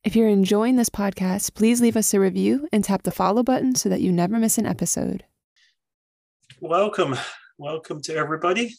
If you're enjoying this podcast, please leave us a review and tap the follow button so that you never miss an episode. Welcome to everybody.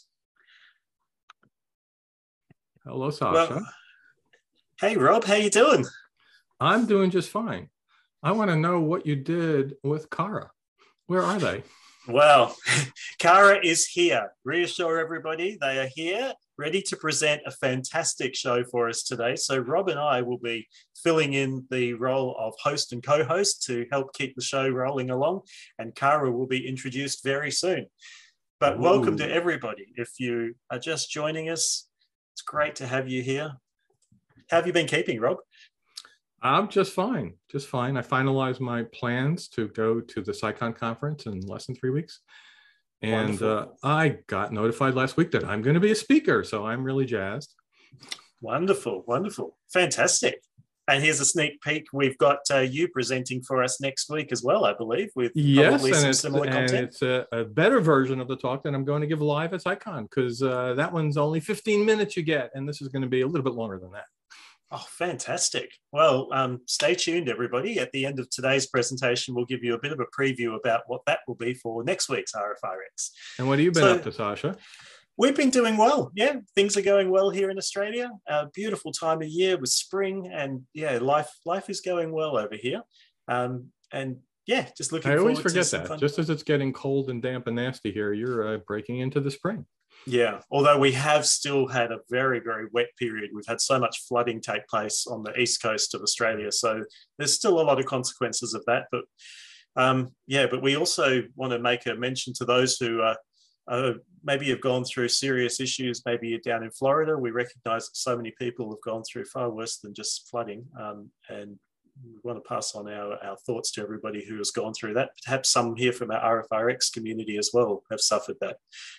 Hello, Sasha. Well, hey, Rob, how you doing? I'm doing just fine. I want to know what you did with Cara. Where are they? Well, Cara is here. Reassure everybody, they are here, ready to present a fantastic show for us today. So Rob and I will be filling in the role of host and co-host to help keep the show rolling along, and Cara will be introduced very soon. But welcome to everybody. If you are just joining us, it's great to have you here. How have you been keeping, Rob? I'm just fine. Just fine. I finalized my plans to go to the SciCon conference in less than 3 weeks. And I got notified last week that I'm going to be a speaker. So I'm really jazzed. Wonderful. Fantastic. And here's a sneak peek. We've got you presenting for us next week as well, I believe, with probably some similar content. And it's a better version of the talk that I'm going to give live at SciCon, because that one's only 15 minutes you get. And this is going to be a little bit longer than that. Oh, fantastic. Well, stay tuned, everybody. At the end of today's presentation, we'll give you a bit of a preview about what that will be for next week's RFRX. And what have you been up to, Sasha? We've been doing well. Yeah, things are going well here in Australia. A beautiful time of year with spring, and yeah, life is going well over here. And yeah, just looking forward to. I always forget that. Just as it's getting cold and damp and nasty here, you're breaking into the spring. Yeah, although we have still had a very, very wet period. We've had so much flooding take place on the east coast of Australia. So there's still a lot of consequences of that. But but we also want to make a mention to those who maybe have gone through serious issues. Maybe you're down in Florida. We recognise that so many people have gone through far worse than just flooding. And we want to pass on our thoughts to everybody who has gone through that. Perhaps some here from our RFRX community as well have suffered that.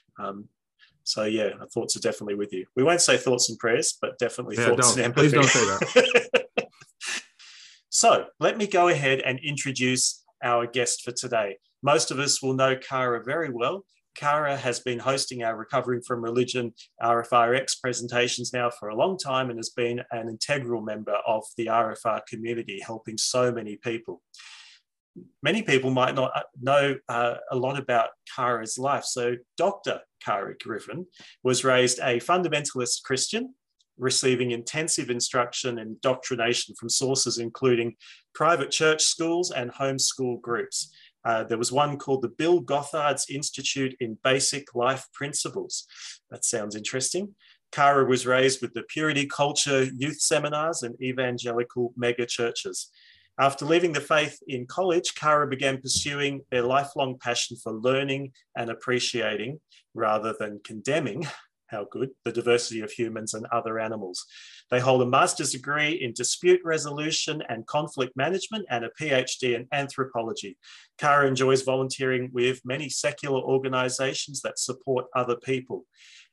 So yeah, our thoughts are definitely with you. We won't say thoughts and prayers, but definitely thoughts and empathy. Please don't say that. So let me go ahead and introduce our guest for today. Most of us will know Cara very well. Cara has been hosting our Recovering from Religion RFRX presentations now for a long time and has been an integral member of the RFR community, helping so many people. Many people might not know a lot about Cara's life. So Dr. Cara Griffin was raised a fundamentalist Christian, receiving intensive instruction and indoctrination from sources including private church schools and homeschool groups. There was one called the Bill Gothard's Institute in Basic Life Principles. That sounds interesting. Cara was raised with the Purity Culture youth seminars and evangelical mega churches. After leaving the faith in college, Cara began pursuing their lifelong passion for learning and appreciating, rather than condemning, how good, the diversity of humans and other animals. They hold a master's degree in dispute resolution and conflict management and a PhD in anthropology. Cara enjoys volunteering with many secular organisations that support other people.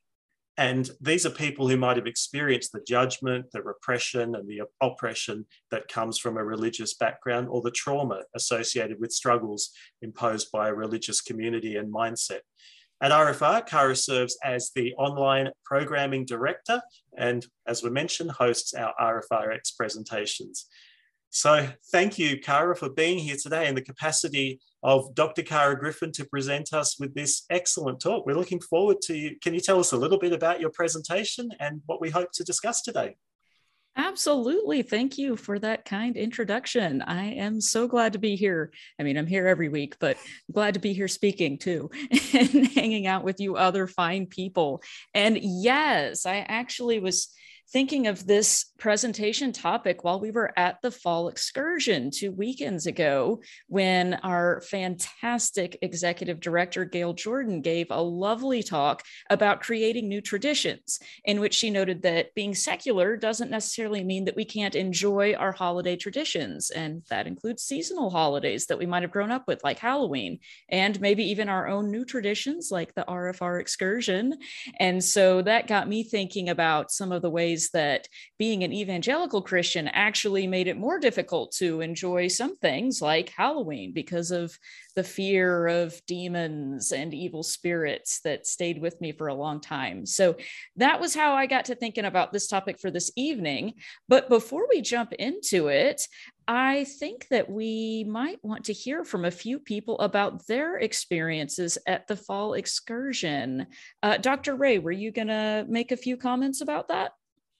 And these are people who might have experienced the judgment, the repression, and the oppression that comes from a religious background, or the trauma associated with struggles imposed by a religious community and mindset. At RFR, Cara serves as the online programming director and, as we mentioned, hosts our RFRX presentations. So thank you, Cara, for being here today in the capacity of Dr. Cara Griffin to present us with this excellent talk. We're looking forward to you. Can you tell us a little bit about your presentation and what we hope to discuss today? Absolutely. Thank you for that kind introduction. I am so glad to be here. I mean, I'm here every week, but I'm glad to be here speaking too and hanging out with you other fine people. And yes, I actually was thinking of this presentation topic while we were at the fall excursion 2 weekends ago, when our fantastic executive director, Gail Jordan, gave a lovely talk about creating new traditions, in which she noted that being secular doesn't necessarily mean that we can't enjoy our holiday traditions. And that includes seasonal holidays that we might have grown up with, like Halloween, and maybe even our own new traditions like the RFR excursion. And so that got me thinking about some of the ways ways that being an evangelical Christian actually made it more difficult to enjoy some things like Halloween because of the fear of demons and evil spirits that stayed with me for a long time. So that was how I got to thinking about this topic for this evening. But before we jump into it, I think that we might want to hear from a few people about their experiences at the fall excursion. Dr. Ray, were you going to make a few comments about that?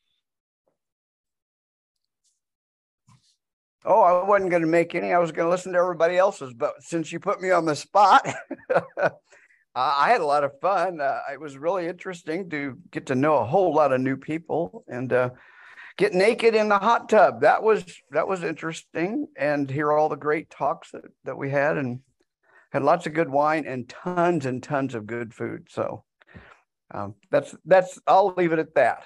Oh, I wasn't going to make any. I was going to listen to everybody else's, but since you put me on the spot, I had a lot of fun. It was really interesting to get to know a whole lot of new people and get naked in the hot tub. That was interesting, and hear all the great talks that we had, and had lots of good wine and tons of good food. So that's I'll leave it at that.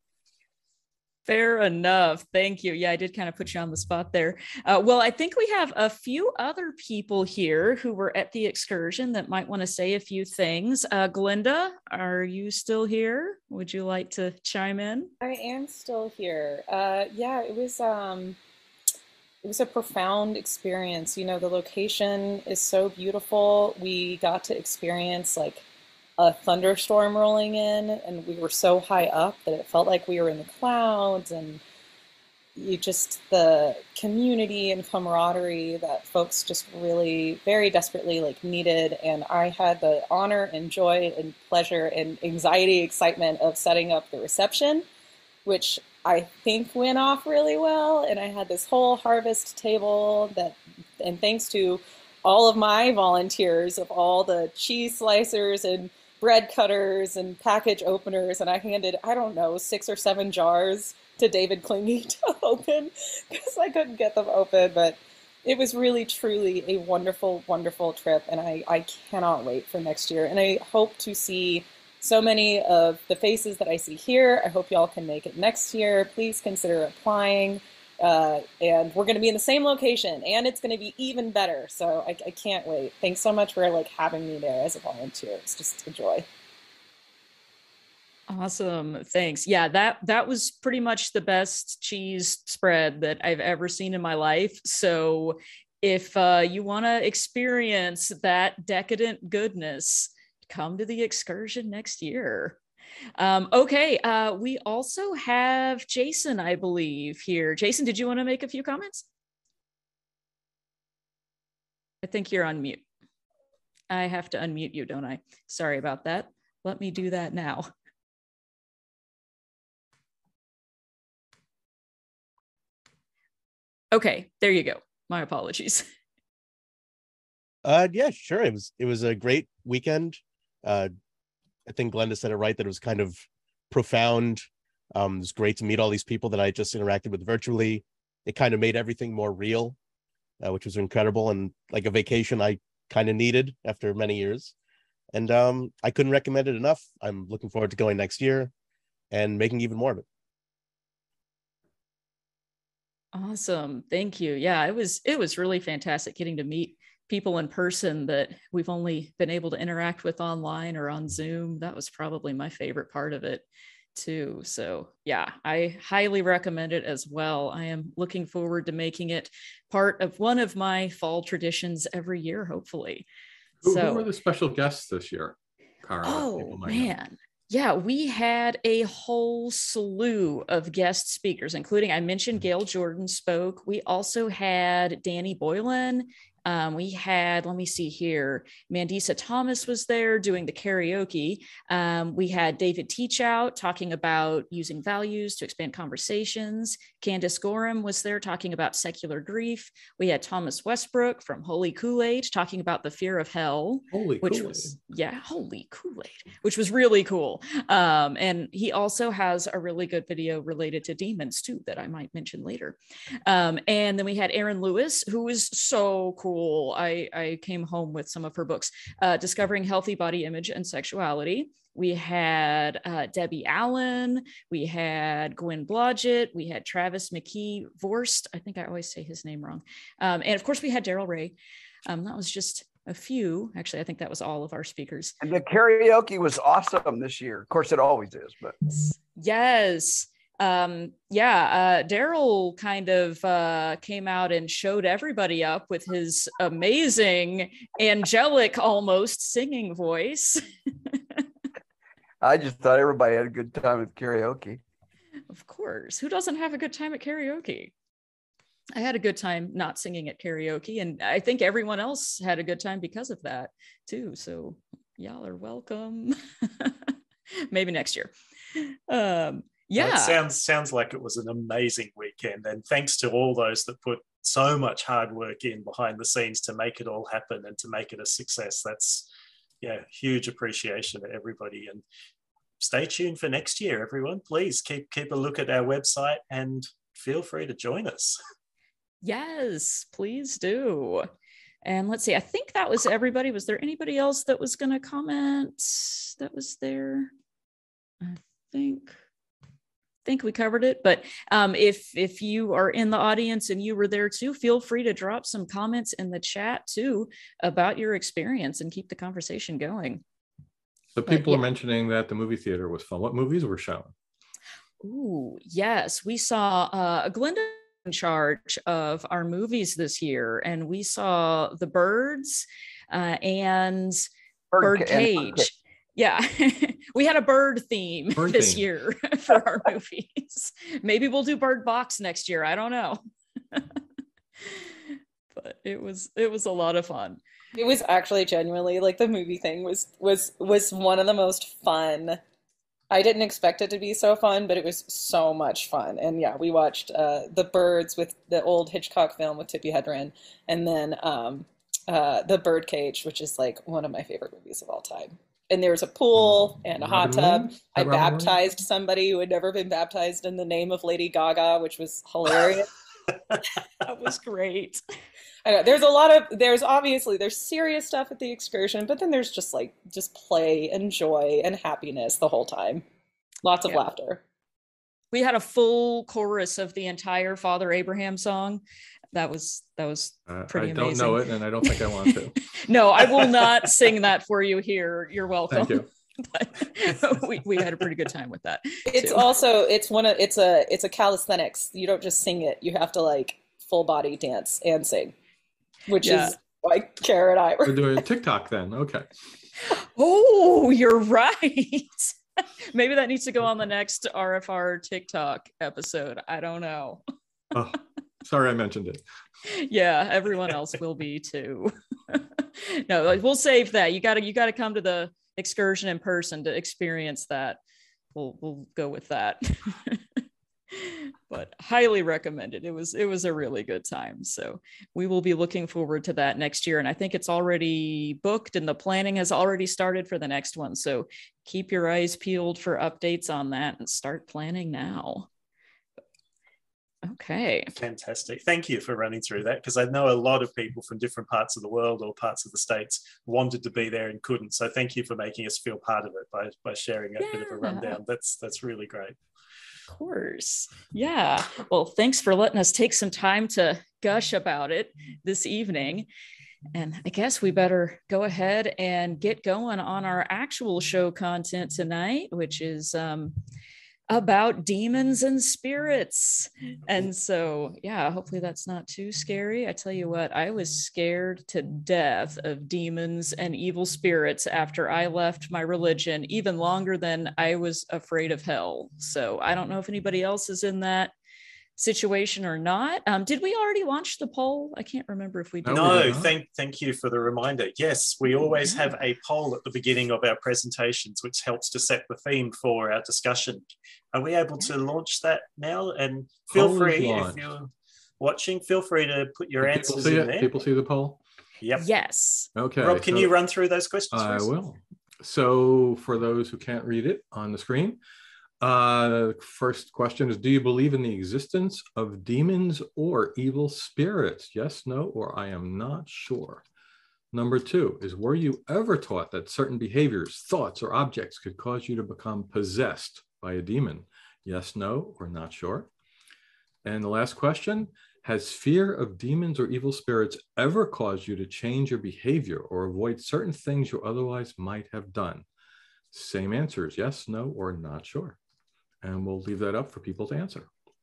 Fair enough. Thank you. Yeah, I did kind of put you on the spot there. Well, I think we have a few other people here who were at the excursion that might want to say a few things. Glinda, are you still here? Would you like to chime in? I am still here. Yeah, it was a profound experience. You know, the location is so beautiful. We got to experience like a thunderstorm rolling in, and we were so high up that it felt like we were in the clouds, and the community and camaraderie that folks just really very desperately like needed. And I had the honor and joy and pleasure and anxiety, excitement of setting up the reception, which I think went off really well. And I had this whole harvest table and thanks to all of my volunteers of all the cheese slicers and bread cutters and package openers, and I handed, I don't know, 6 or 7 jars to David Klinge to open because I couldn't get them open. But it was really, truly a wonderful, wonderful trip, and I cannot wait for next year. And I hope to see so many of the faces that I see here. I hope y'all can make it next year. Please consider applying. And we're going to be in the same location, and it's going to be even better. So I can't wait. Thanks so much for like having me there as a volunteer. It's just a joy. Awesome. Thanks. Yeah, that was pretty much the best cheese spread that I've ever seen in my life. So if you want to experience that decadent goodness, come to the excursion next year. Okay, we also have Jason, I believe, here. Jason, did you want to make a few comments? I think you're on mute. I have to unmute you, don't I? Sorry about that. Let me do that now. Okay, there you go. My apologies. Yeah, sure. It was a great weekend. I think Glenda said it right, that it was kind of profound. It was great to meet all these people that I just interacted with virtually. It kind of made everything more real, which was incredible, and like a vacation I kind of needed after many years. And I couldn't recommend it enough. I'm looking forward to going next year and making even more of it. Awesome. Thank you. Yeah, it was really fantastic getting to meet people in person that we've only been able to interact with online or on Zoom. That was probably my favorite part of it too. So yeah, I highly recommend it as well. I am looking forward to making it part of one of my fall traditions every year, hopefully. Who were the special guests this year, Cara? Oh man. Yeah, we had a whole slew of guest speakers, including, I mentioned Gail Jordan spoke. We also had Danny Boylan. We had, let me see here, Mandisa Thomas was there doing the karaoke. We had David Teachout talking about using values to expand conversations. Candace Gorham was there talking about secular grief. We had Thomas Westbrook from Holy Kool-Aid talking about the fear of hell. Holy Kool-Aid, which was really cool. And he also has a really good video related to demons too, that I might mention later. And then we had Erin Lewis, who was so cool. I came home with some of her books, Discovering Healthy Body Image and Sexuality. We had Debbie Allen, we had Gwen Blodgett, we had Travis McKee Vorst. I think I always say his name wrong. And of course we had Daryl Ray. That was just a few. Actually, I think that was all of our speakers. And the karaoke was awesome this year. Of course, it always is, but yes. Daryl kind of came out and showed everybody up with his amazing, angelic, almost singing voice. I just thought everybody had a good time with karaoke. Of course. Who doesn't have a good time at karaoke? I had a good time not singing at karaoke, and I think everyone else had a good time because of that too. So y'all are welcome. Maybe next year. It sounds like it was an amazing weekend, and thanks to all those that put so much hard work in behind the scenes to make it all happen and to make it a success. That's huge appreciation to everybody. And stay tuned for next year, everyone. Please keep a look at our website and feel free to join us. Yes, please do. And let's see, I think that was everybody. Was there anybody else that was going to comment that was there? I think we covered it, but if you are in the audience and you were there too, feel free to drop some comments in the chat too about your experience and keep the conversation going. So people are mentioning that the movie theater was fun. What movies were shown? Ooh, yes, we saw Glenda in charge of our movies this year, and we saw The Birds and Birdcage. Yeah, we had a bird theme this year for our movies. Maybe we'll do Bird Box next year. I don't know. But it was a lot of fun. It was actually genuinely, like, the movie thing was one of the most fun. I didn't expect it to be so fun, but it was so much fun. And yeah, we watched The Birds, with the old Hitchcock film with Tippi Hedren, and then The Birdcage, which is like one of my favorite movies of all time. And there was a pool and a hot tub. I baptized somebody who had never been baptized in the name of Lady Gaga, which was hilarious. That was great. I know there's obviously serious stuff at the excursion, but then there's just play and joy and happiness the whole time. Lots of laughter. We had a full chorus of the entire Father Abraham song. That was pretty amazing. I don't know it, and I don't think I want to. No, I will not sing that for you here. You're welcome. Thank you. But we had a pretty good time with that. It's also it's a calisthenics. You don't just sing it. You have to like full body dance and sing, which is why Kara and I were doing TikTok then. Okay. Oh, you're right. Maybe that needs to go on the next RFR TikTok episode. I don't know. Oh, sorry I mentioned it. Yeah, everyone else will be too. No, we'll save that. You got to come to the excursion in person to experience that. We'll go with that. But highly recommended. It was a really good time. So we will be looking forward to that next year. And I think it's already booked and the planning has already started for the next one. So keep your eyes peeled for updates on that and start planning now. Okay. Fantastic. Thank you for running through that, because I know a lot of people from different parts of the world or parts of the States wanted to be there and couldn't. So thank you for making us feel part of it by sharing a bit of a rundown. That's really great. Of course. Yeah. Well, thanks for letting us take some time to gush about it this evening. And I guess we better go ahead and get going on our actual show content tonight, which is about demons and spirits. And so, yeah, hopefully that's not too scary. I tell you what, I was scared to death of demons and evil spirits after I left my religion, even longer than I was afraid of hell. So I don't know if anybody else is in that situation or not. Did we already launch the poll? I can't remember if we did. No, thank you for the reminder. Yes, we always have a poll at the beginning of our presentations, which helps to set the theme for our discussion. Are we able to launch that now? And feel free, if you're watching, feel free to put your answers in there. People see the poll? Yep. Yes. Okay. Rob, can you run through those questions for us? I will. So for those who can't read it on the screen, first question is, do you believe in the existence of demons or evil spirits? Yes, no, or I am not sure. Number 2 is, were you ever taught that certain behaviors, thoughts, or objects could cause you to become possessed by a demon? Yes, no, or not sure. And the last question, has fear of demons or evil spirits ever caused you to change your behavior or avoid certain things you otherwise might have done? Same answers, yes, no, or not sure. and we'll leave that up for people to answer.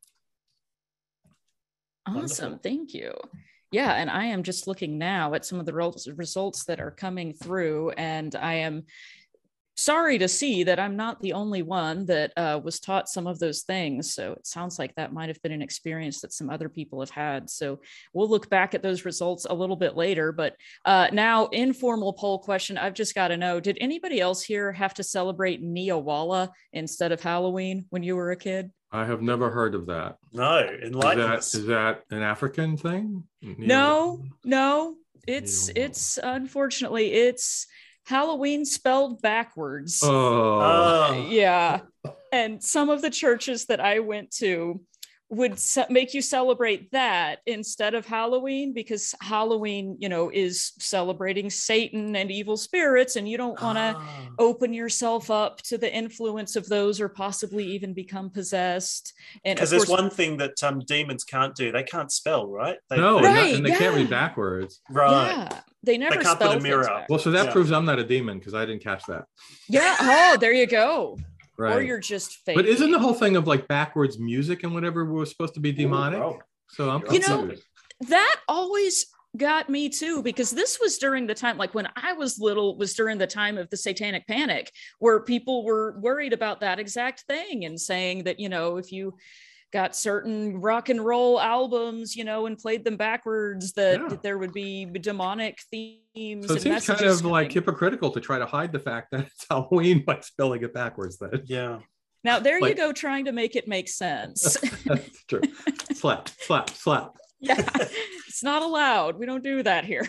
Awesome. Wonderful. Thank you. Yeah. And I am just looking now at some of the results that are coming through, and I am sorry to see that I'm not the only one that was taught some of those things. So it sounds like that might have been an experience that some other people have had. So we'll look back at those results a little bit later. But now, informal poll question. I've just got to know, did anybody else here have to celebrate Neowalla instead of Halloween when you were a kid? I have never heard of that. No, enlighten us. Is that an African thing? No. It's unfortunately, it's Halloween spelled backwards. Oh. Yeah. And some of the churches that I went to would make you celebrate that instead of Halloween, because Halloween, is celebrating Satan and evil spirits, and you don't want to open yourself up to the influence of those, or possibly even become possessed. And because there's one thing that demons can't do. They can't spell, right? They Right, can't read backwards. Right. Yeah. They never can't spell put a mirror things up. back. Well, so that proves I'm not a demon, because I didn't catch that. Yeah. Oh, there you go. Right. Or you're just fake. But isn't the whole thing of like backwards music and whatever was supposed to be demonic? Ooh, so I'm You confused. know, that always got me too, because this was during the time, like when I was little, was during the time of the Satanic Panic, where people were worried about that exact thing and saying that, if you got certain rock and roll albums, and played them backwards, that there would be demonic themes. So it seems kind of like hypocritical to try to hide the fact that it's Halloween by spelling it backwards then. Yeah. Now there you go, trying to make it make sense. That's true. Slap, slap, slap. Yeah, it's not allowed. We don't do that here.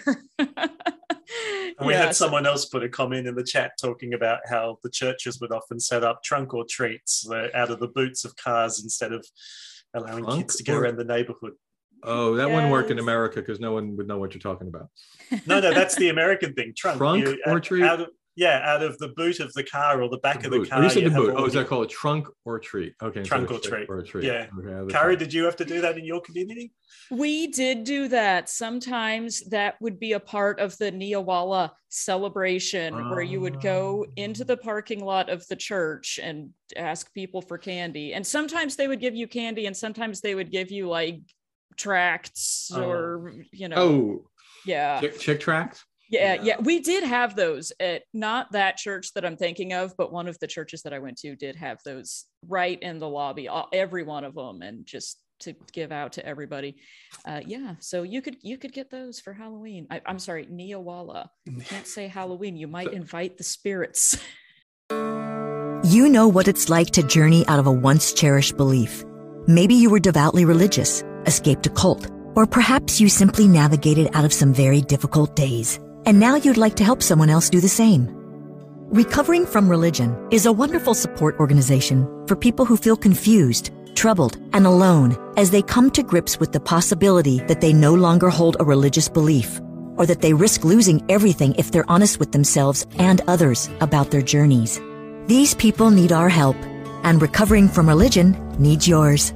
We had someone else put a comment in the chat talking about how the churches would often set up trunk or treats out of the boots of cars instead of allowing kids to go around the neighborhood. Oh, that wouldn't work in America, because no one would know what you're talking about. No, that's the American thing. Trunk or treat? Out of the boot of the car or the back of the car. Oh, you said the boot. Is that called trunk or treat? Okay. Trunk or treat. Yeah. Okay, Kari, did you have to do that in your community? We did do that. Sometimes that would be a part of the Neowalla celebration, where you would go into the parking lot of the church and ask people for candy. And sometimes they would give you candy, and sometimes they would give you like tracts or, yeah. Chick tracts? Yeah, we did have those at not that church that I'm thinking of, but one of the churches that I went to did have those right in the lobby, every one of them, and just to give out to everybody. So you could get those for Halloween. I'm sorry, Neowalla. You can't say Halloween. You might invite the spirits. You know what it's like to journey out of a once cherished belief. Maybe you were devoutly religious, escaped a cult, or perhaps you simply navigated out of some very difficult days. And now you'd like to help someone else do the same. Recovering from Religion is a wonderful support organization for people who feel confused, troubled, and alone as they come to grips with the possibility that they no longer hold a religious belief, or that they risk losing everything if they're honest with themselves and others about their journeys. These people need our help, and Recovering from Religion needs yours.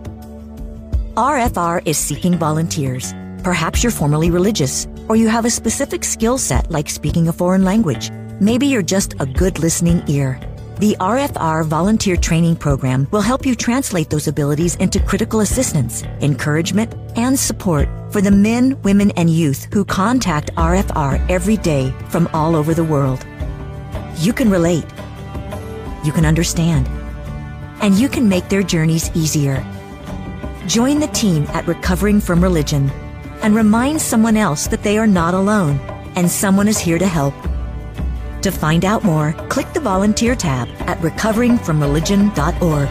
RFR is seeking volunteers. Perhaps you're formerly religious, or you have a specific skill set like speaking a foreign language. Maybe you're just a good listening ear. The RFR Volunteer Training Program will help you translate those abilities into critical assistance, encouragement, and support for the men, women, and youth who contact RFR every day from all over the world. You can relate. You can understand. And you can make their journeys easier. Join the team at Recovering from Religion and remind someone else that they are not alone and someone is here to help. To find out more, click the volunteer tab at recoveringfromreligion.org.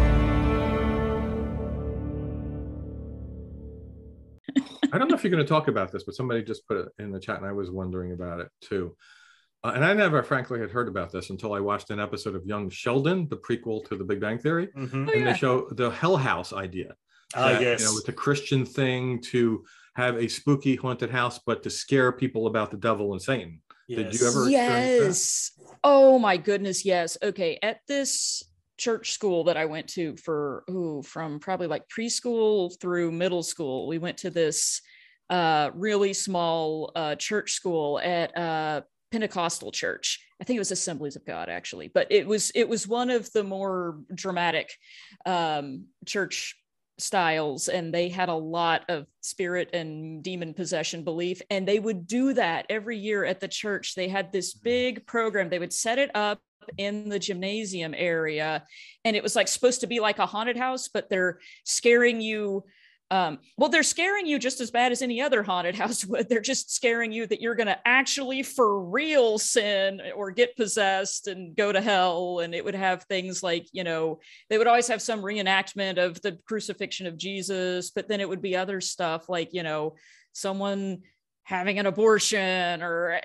I don't know if you're going to talk about this, but somebody just put it in the chat and I was wondering about it too. And I never, frankly, had heard about this until I watched an episode of Young Sheldon, the prequel to The Big Bang Theory. Mm-hmm. And they show the Hell House idea. Yes. With the Christian thing to have a spooky haunted house, but to scare people about the devil and Satan. Yes. Did you ever experience Yes. Oh my goodness. Yes. Okay. At this church school that I went to from probably like preschool through middle school, we went to this really small church school at Pentecostal church. I think it was Assemblies of God, actually, but it was one of the more dramatic church styles, and they had a lot of spirit and demon possession belief, and they would do that every year at the church. They had this big program. They would set it up in the gymnasium area, and it was like supposed to be like a haunted house, but they're scaring you. They're scaring you just as bad as any other haunted house would. They're just scaring you that you're going to actually for real sin or get possessed and go to hell. And it would have things like, they would always have some reenactment of the crucifixion of Jesus, but then it would be other stuff like, someone having an abortion or,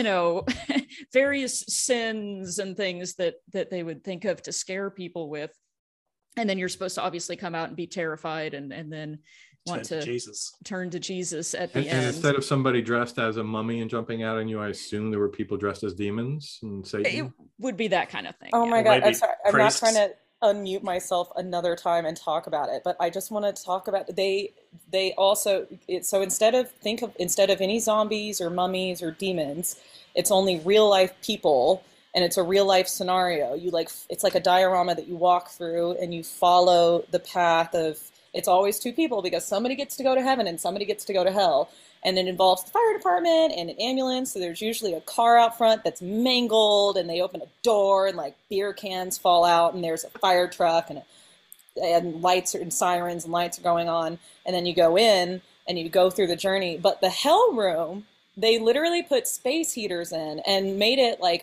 various sins and things that they would think of to scare people with. And then you're supposed to obviously come out and be terrified and then want to turn to Jesus at the end. And instead of somebody dressed as a mummy and jumping out on you, I assume there were people dressed as demons and Satan? It would be that kind of thing. Oh my God, I'm sorry. I'm not trying to unmute myself another time and talk about it, but I just want to talk about they also so instead of any zombies or mummies or demons, it's only real life people. And it's a real life scenario. It's like a diorama that you walk through and you follow the path of, it's always two people because somebody gets to go to heaven and somebody gets to go to hell. And it involves the fire department and an ambulance. So there's usually a car out front that's mangled and they open a door and like beer cans fall out and there's a fire truck and lights and sirens and lights are going on. And then you go in and you go through the journey. But the hell room, they literally put space heaters in and made it like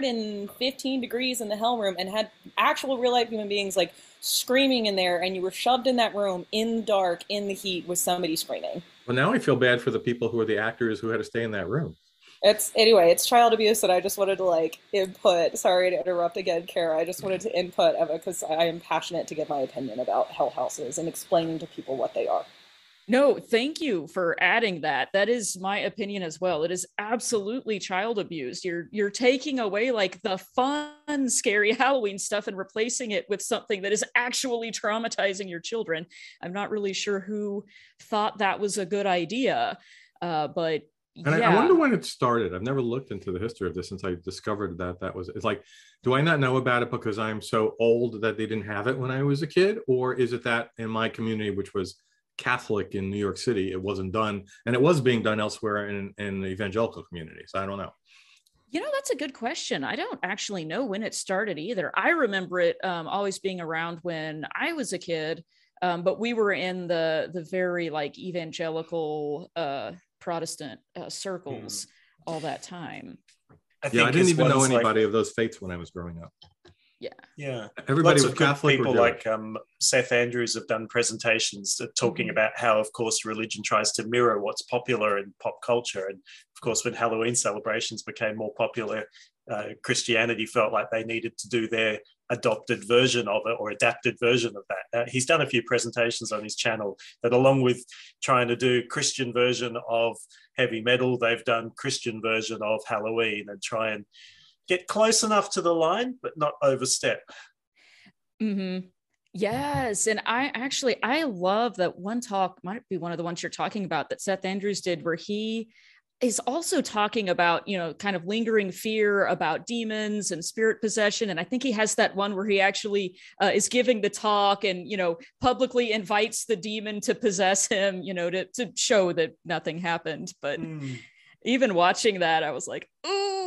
115 degrees in the hell room and had actual real life human beings like screaming in there. And you were shoved in that room in the dark, in the heat with somebody screaming. Well, now I feel bad for the people who are the actors who had to stay in that room. It's child abuse, and I just wanted to input. Sorry to interrupt again, Kara. I just wanted to input because I am passionate to give my opinion about hell houses and explaining to people what they are. No, thank you for adding that. That is my opinion as well. It is absolutely child abuse. You're taking away like the fun, scary Halloween stuff and replacing it with something that is actually traumatizing your children. I'm not really sure who thought that was a good idea, but and yeah. I wonder when it started. I've never looked into the history of this since I discovered it's like, do I not know about it because I'm so old that they didn't have it when I was a kid? Or is it that in my community, which was Catholic in New York City, it wasn't done, and it was being done elsewhere in the evangelical communities? I don't know. That's a good question. I don't actually know when it started either. I remember it always being around when I was a kid, but we were in the very evangelical Protestant circles all that time. I didn't even know anybody of those faiths when I was growing up. Yeah. Everybody was Catholic. People like Seth Andrews have done presentations talking about how, of course, religion tries to mirror what's popular in pop culture. And of course, when Halloween celebrations became more popular, Christianity felt like they needed to do their adopted version of it or adapted version of that. He's done a few presentations on his channel that, along with trying to do Christian version of heavy metal, they've done Christian version of Halloween and try and get close enough to the line, but not overstep. Mm-hmm. Yes. And I love that one talk, might be one of the ones you're talking about, that Seth Andrews did, where he is also talking about, kind of lingering fear about demons and spirit possession. And I think he has that one where he actually is giving the talk and, publicly invites the demon to possess him, to show that nothing happened. But even watching that, I was like, ooh.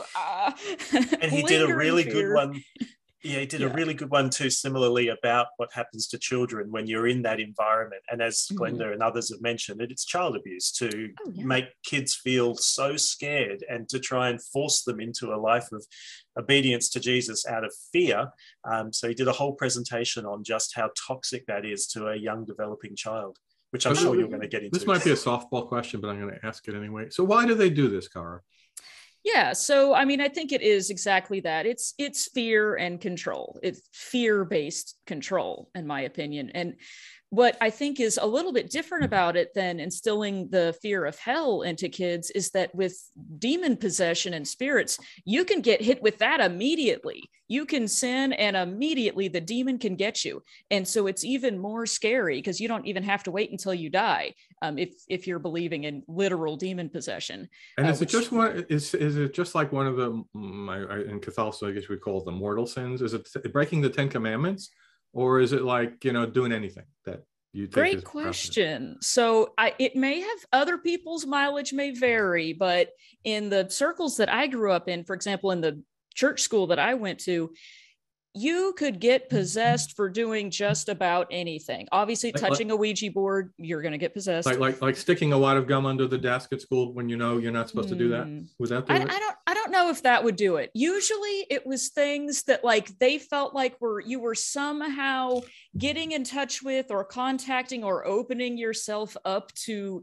And he did a really good one. Yeah, he did a really good one too, similarly, about what happens to children when you're in that environment. And as Glenda and others have mentioned, it's child abuse to make kids feel so scared and to try and force them into a life of obedience to Jesus out of fear. So he did a whole presentation on just how toxic that is to a young developing child, which I'm sure you're going to get into. This might be a softball question, but I'm going to ask it anyway. So why do they do this, Kara? Yeah. So, I think it is exactly that. It's fear and control. It's fear-based control, in my opinion. And what I think is a little bit different about it than instilling the fear of hell into kids is that with demon possession and spirits, you can get hit with that immediately. You can sin and immediately the demon can get you. And so it's even more scary because you don't even have to wait until you die if you're believing in literal demon possession. And is it just one? Is it just like one of the in Catholicism, I guess we call it the mortal sins? Is it breaking the 10 Commandments? Or is it like, doing anything that you think Great is question. So it may have, other people's mileage may vary, but in the circles that I grew up in, for example, in the church school that I went to, you could get possessed for doing just about anything. Obviously, touching a Ouija board, you're going to get possessed. Like sticking a wad of gum under the desk at school when you're not supposed to do that. Would that do it? I don't know if that would do it. Usually, it was things that they felt like you were somehow getting in touch with or contacting or opening yourself up to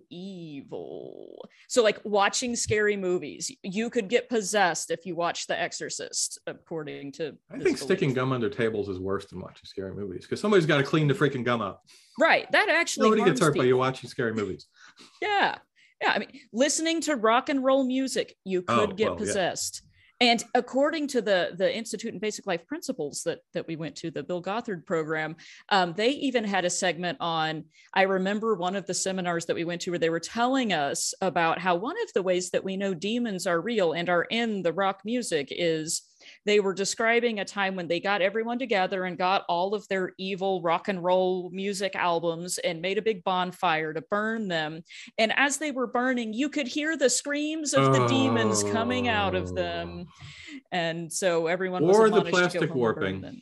evil. So, like watching scary movies, you could get possessed if you watch The Exorcist, according to. I think sticking gum under tables is worse than watching scary movies because somebody's got to clean the freaking gum up. Right. That actually nobody gets hurt by you watching scary movies. Yeah. I mean, listening to rock and roll music, you could get possessed. Yeah. And according to the Institute in Basic Life Principles that we went to, the Bill Gothard program, they even had a segment on, I remember one of the seminars that we went to where they were telling us about how one of the ways that we know demons are real and are in the rock music is they were describing a time when they got everyone together and got all of their evil rock and roll music albums and made a big bonfire to burn them. And as they were burning, you could hear the screams of the demons coming out of them. And so everyone was admonished the plastic to go home warping. And burn them.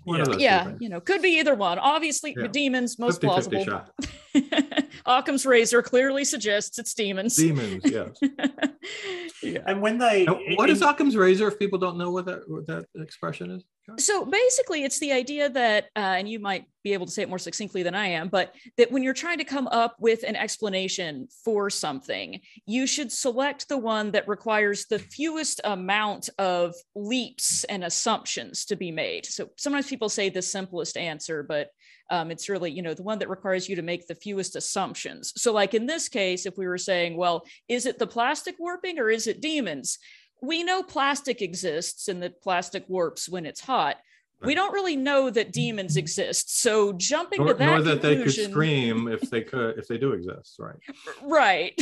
Yeah, could be either one. Obviously, the demons, most plausible. Occam's razor clearly suggests it's demons. Demons, yes. Yeah. And when they... What is Occam's razor if people don't know what that expression is? So basically, it's the idea that, and you might be able to say it more succinctly than I am, but that when you're trying to come up with an explanation for something, you should select the one that requires the fewest amount of leaps and assumptions to be made. So sometimes people say the simplest answer, but it's really, the one that requires you to make the fewest assumptions. So like in this case, if we were saying, well, is it the plastic warping or is it demons? We know plastic exists and that plastic warps when it's hot. We don't really know that demons exist. So jumping to that nor that conclusion, they could scream if they do exist, right? Right.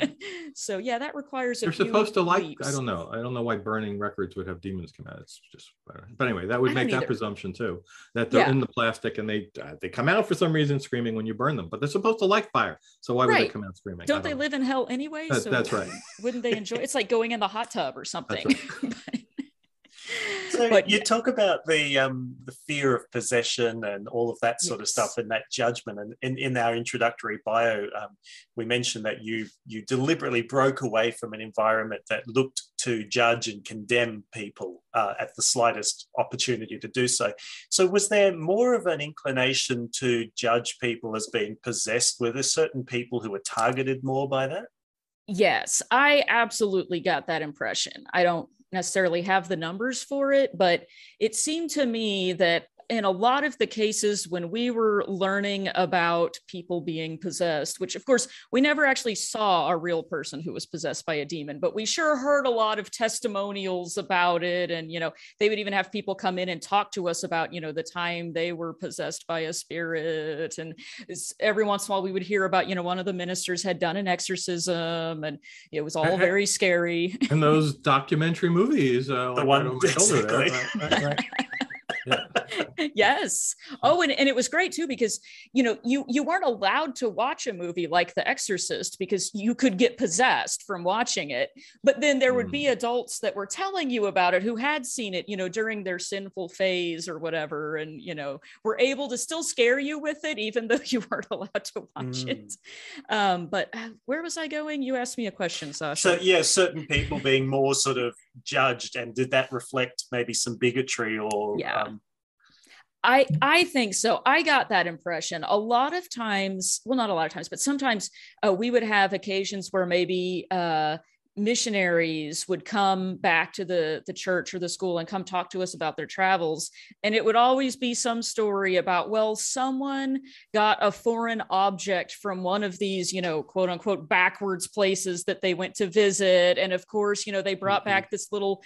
So yeah, that requires You're supposed to leaps. I don't know why burning records would have demons come out. It's just, but anyway, that would make that presumption too, that they're in the plastic and they come out for some reason screaming when you burn them, but they're supposed to like fire. So why would they come out screaming? Don't they live in hell anyway? That's right. Wouldn't they enjoy? It's like going in the hot tub or something. Right. So you talk about the fear of possession and all of that sort of stuff and that judgment. And in our introductory bio, we mentioned that you deliberately broke away from an environment that looked to judge and condemn people at the slightest opportunity to do so. So was there more of an inclination to judge people as being possessed? Were there certain people who were targeted more by that? Yes, I absolutely got that impression. I don't necessarily have the numbers for it, but it seemed to me that in a lot of the cases when we were learning about people being possessed, which of course we never actually saw a real person who was possessed by a demon, but we sure heard a lot of testimonials about it. And, they would even have people come in and talk to us about, the time they were possessed by a spirit. And every once in a while we would hear about, one of the ministers had done an exorcism and it was all very scary. And those documentary movies, the one on my shoulder there, right. Yeah. Yes. Oh, and it was great too, because, you weren't allowed to watch a movie like The Exorcist because you could get possessed from watching it. But then there would be adults that were telling you about it who had seen it, during their sinful phase or whatever. And, were able to still scare you with it, even though you weren't allowed to watch it. But where was I going? You asked me a question, Sasha. So yeah, certain people being more sort of judged, and did that reflect maybe some bigotry or... Yeah. I think so. I got that impression a lot of times. Well, not a lot of times, but sometimes we would have occasions where maybe missionaries would come back to the church or the school and come talk to us about their travels. And it would always be some story about, well, someone got a foreign object from one of these, quote unquote, backwards places that they went to visit. And of course, they brought back this little,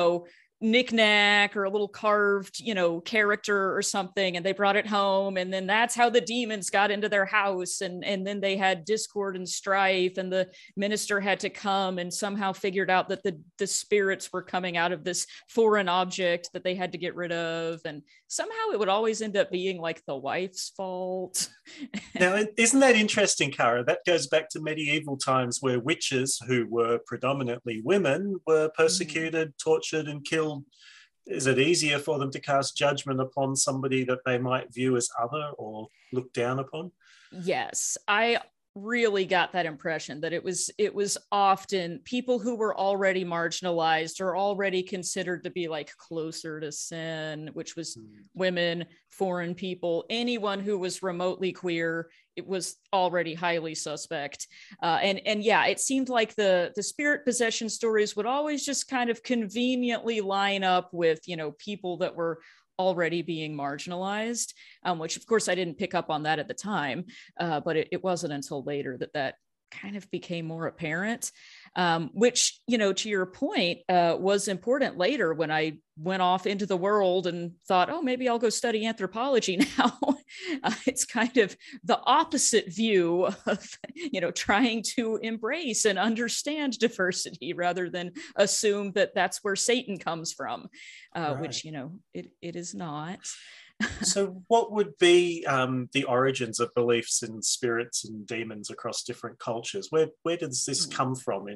knickknack or a little carved, character or something, and they brought it home, and then that's how the demons got into their house, and then they had discord and strife, and the minister had to come and somehow figured out that the spirits were coming out of this foreign object that they had to get rid of, and somehow it would always end up being like the wife's fault. Now, isn't that interesting, Cara? That goes back to medieval times where witches, who were predominantly women, were persecuted, tortured, and killed. Is it easier for them to cast judgment upon somebody that they might view as other or look down upon? Yes, I really got that impression that it was often people who were already marginalized or already considered to be like closer to sin, which was women, foreign people, anyone who was remotely queer. It was already highly suspect. And yeah, it seemed like the spirit possession stories would always just kind of conveniently line up with, people that were already being marginalized, which of course I didn't pick up on that at the time, but it wasn't until later that kind of became more apparent, which, to your point, was important later when I went off into the world and thought, oh, maybe I'll go study anthropology now. It's kind of the opposite view of, trying to embrace and understand diversity rather than assume that that's where Satan comes from, right. Which, it is not. So what would be the origins of beliefs in spirits and demons across different cultures? Where does this come from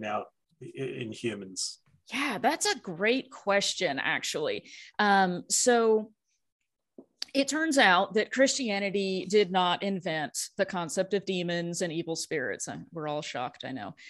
in humans? Yeah, that's a great question, actually. So it turns out that Christianity did not invent the concept of demons and evil spirits. We're all shocked, I know.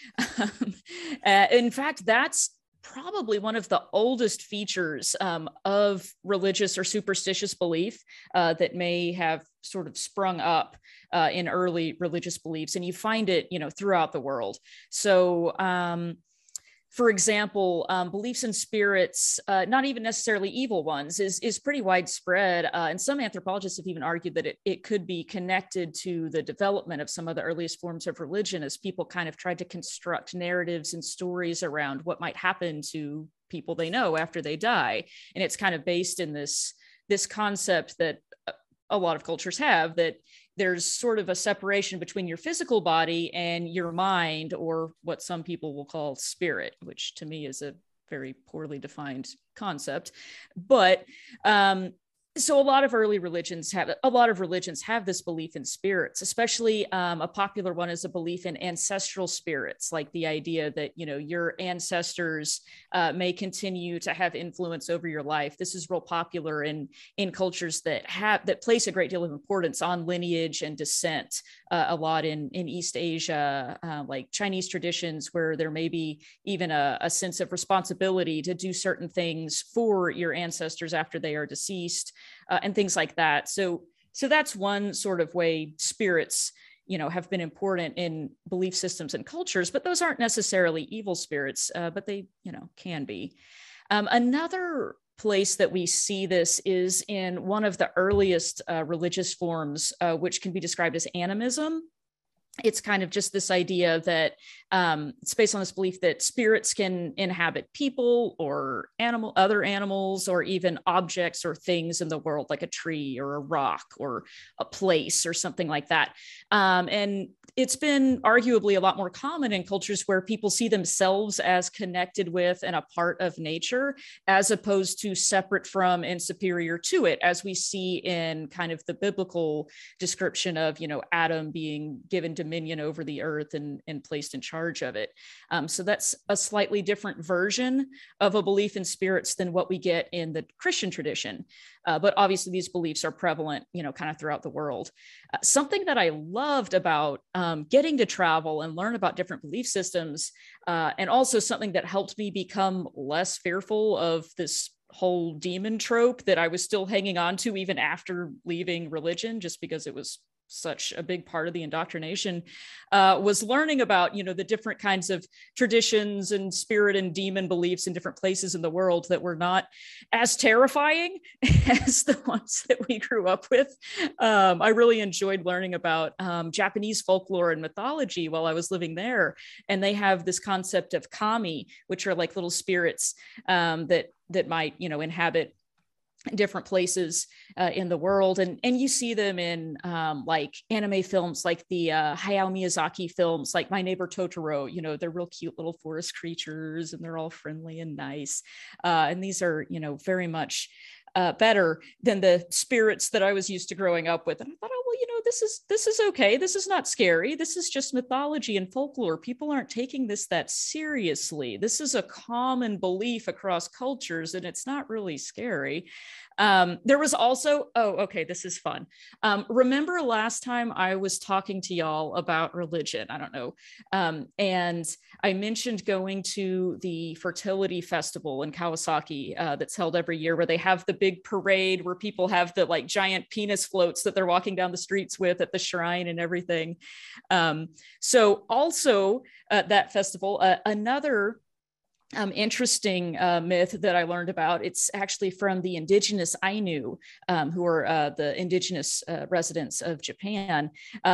In fact, that's probably one of the oldest features of religious or superstitious belief that may have sort of sprung up in early religious beliefs. And you find it, throughout the world. So, for example, beliefs in spirits, not even necessarily evil ones, is pretty widespread. And some anthropologists have even argued that it could be connected to the development of some of the earliest forms of religion as people kind of tried to construct narratives and stories around what might happen to people they know after they die. And it's kind of based in this concept that a lot of cultures have, that there's sort of a separation between your physical body and your mind, or what some people will call spirit, which to me is a very poorly defined concept. But so a lot of religions have this belief in spirits, especially a popular one is a belief in ancestral spirits, like the idea that, your ancestors may continue to have influence over your life. This is real popular in cultures that place a great deal of importance on lineage and descent, a lot in East Asia, like Chinese traditions, where there may be even a sense of responsibility to do certain things for your ancestors after they are deceased. And things like that. So that's one sort of way spirits, have been important in belief systems and cultures, but those aren't necessarily evil spirits, but they, can be. Another place that we see this is in one of the earliest religious forms, which can be described as animism. It's kind of just this idea that it's based on this belief that spirits can inhabit people or other animals, or even objects or things in the world, like a tree or a rock or a place or something like that. And it's been arguably a lot more common in cultures where people see themselves as connected with and a part of nature, as opposed to separate from and superior to it, as we see in kind of the biblical description of, Adam being given dominion over the earth and placed in charge of it. So that's a slightly different version of a belief in spirits than what we get in the Christian tradition. But obviously these beliefs are prevalent, kind of throughout the world. Something that I loved about getting to travel and learn about different belief systems, and also something that helped me become less fearful of this whole demon trope that I was still hanging on to even after leaving religion, just because it was such a big part of the indoctrination, was learning about, the different kinds of traditions and spirit and demon beliefs in different places in the world that were not as terrifying as the ones that we grew up with. I really enjoyed learning about Japanese folklore and mythology while I was living there. And they have this concept of kami, which are like little spirits that might, inhabit different places in the world, and you see them in like anime films, like the Hayao Miyazaki films, like My Neighbor Totoro. They're real cute little forest creatures, and they're all friendly and nice. And these are, very much better than the spirits that I was used to growing up with. And I thought, oh, well, this is okay. This is not scary. This is just mythology and folklore. People aren't taking this that seriously. This is a common belief across cultures, and it's not really scary. There was also, this is fun. Remember last time I was talking to y'all about religion? I don't know. And I mentioned going to the fertility festival in Kawasaki that's held every year, where they have the big parade where people have the like giant penis floats that they're walking down the streets with at the shrine and everything. So also that festival, another interesting myth that I learned about, it's actually from the indigenous Ainu, who are the indigenous residents of Japan.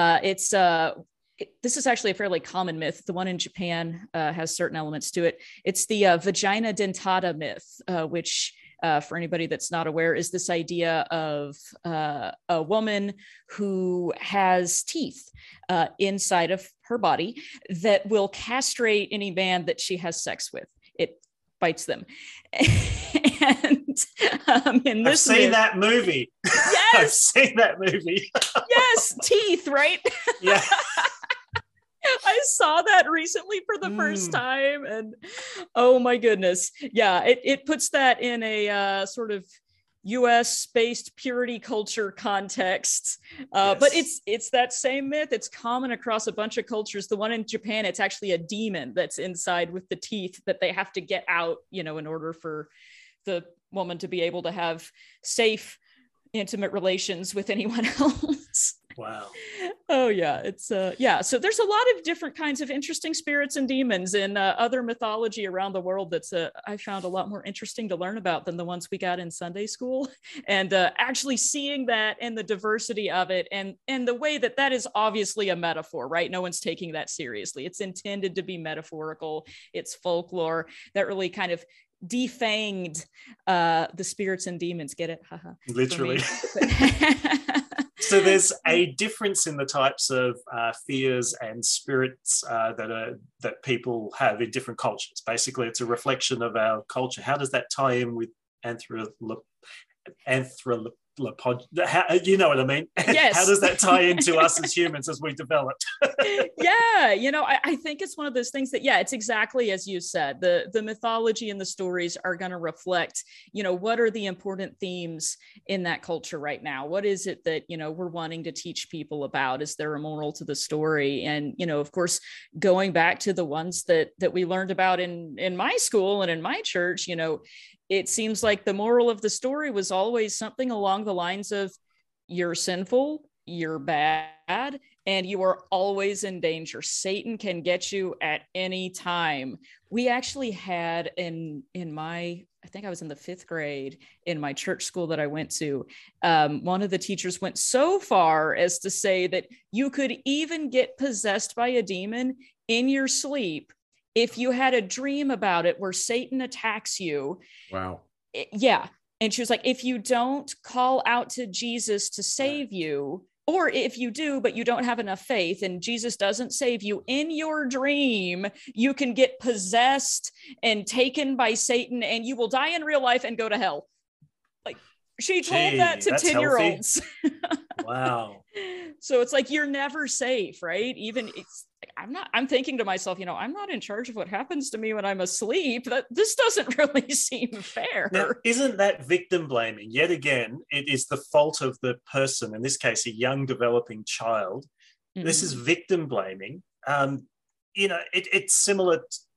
This is actually a fairly common myth. The one in Japan has certain elements to it. It's the vagina dentata myth, which for anybody that's not aware, is this idea of a woman who has teeth inside of her body that will castrate any man that she has sex with. It bites them. And in this I've seen that movie. Yes! I've seen that movie. Yes, teeth, right? Yeah. I saw that recently for the first time, and oh my goodness. Yeah, it puts that in a sort of US-based purity culture context. Yes. But it's that same myth. It's common across a bunch of cultures. The one in Japan, it's actually a demon that's inside with the teeth that they have to get out, in order for the woman to be able to have safe, intimate relations with anyone else. Wow. Oh yeah, it's So there's a lot of different kinds of interesting spirits and demons in other mythology around the world that's I found a lot more interesting to learn about than the ones we got in Sunday school. And actually seeing that and the diversity of it, and the way that is obviously a metaphor, right? No one's taking that seriously. It's intended to be metaphorical. It's folklore that really kind of defanged the spirits and demons. Get it? Haha. Literally. So there's a difference in the types of fears and spirits that people have in different cultures. Basically, it's a reflection of our culture. How does that tie in with anthropology? You know what I mean? Yes. How does that tie into us as humans as we develop? Yeah, I think it's one of those things that, it's exactly as you said. The mythology and the stories are going to reflect, what are the important themes in that culture right now? What is it that, we're wanting to teach people about? Is there a moral to the story? And, of course, going back to the ones that we learned about in my school and in my church, it seems like the moral of the story was always something along the lines of, you're sinful, you're bad, and you are always in danger. Satan can get you at any time. We actually had in my, I think I was in the 5th grade in my church school that I went to, one of the teachers went so far as to say that you could even get possessed by a demon in your sleep if you had a dream about it where Satan attacks you. Wow. Yeah. And she was like, if you don't call out to Jesus to save you, or if you do, but you don't have enough faith and Jesus doesn't save you in your dream, you can get possessed and taken by Satan and you will die in real life and go to hell. Like, she told that to 10-year-olds. Wow. So it's like, you're never safe, right? Even I'm thinking to myself, I'm not in charge of what happens to me when I'm asleep. This doesn't really seem fair. Now, isn't that victim blaming? Yet again, it is the fault of the person, in this case, a young developing child. Mm-hmm. This is victim blaming. It's similar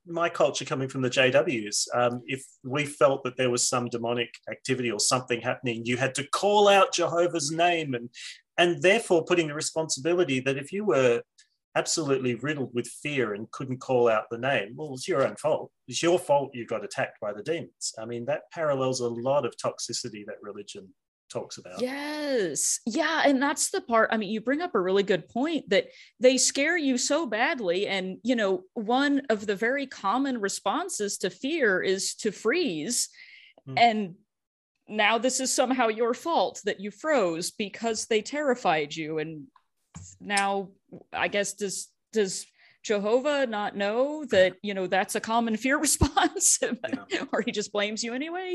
my culture coming from the JWs. If we felt that there was some demonic activity or something happening, you had to call out Jehovah's name, and therefore putting the responsibility that if you were absolutely riddled with fear and couldn't call out the name, well, it's your own fault. It's your fault you got attacked by the demons. I mean, that parallels a lot of toxicity that religion talks about. Yes. Yeah. And that's the part. I mean, you bring up a really good point that they scare you so badly. And, you know, one of the very common responses to fear is to freeze. And now this is somehow your fault that you froze because they terrified you. And now I guess does Jehovah not know that, you know, that's a common fear response, or he just blames you anyway?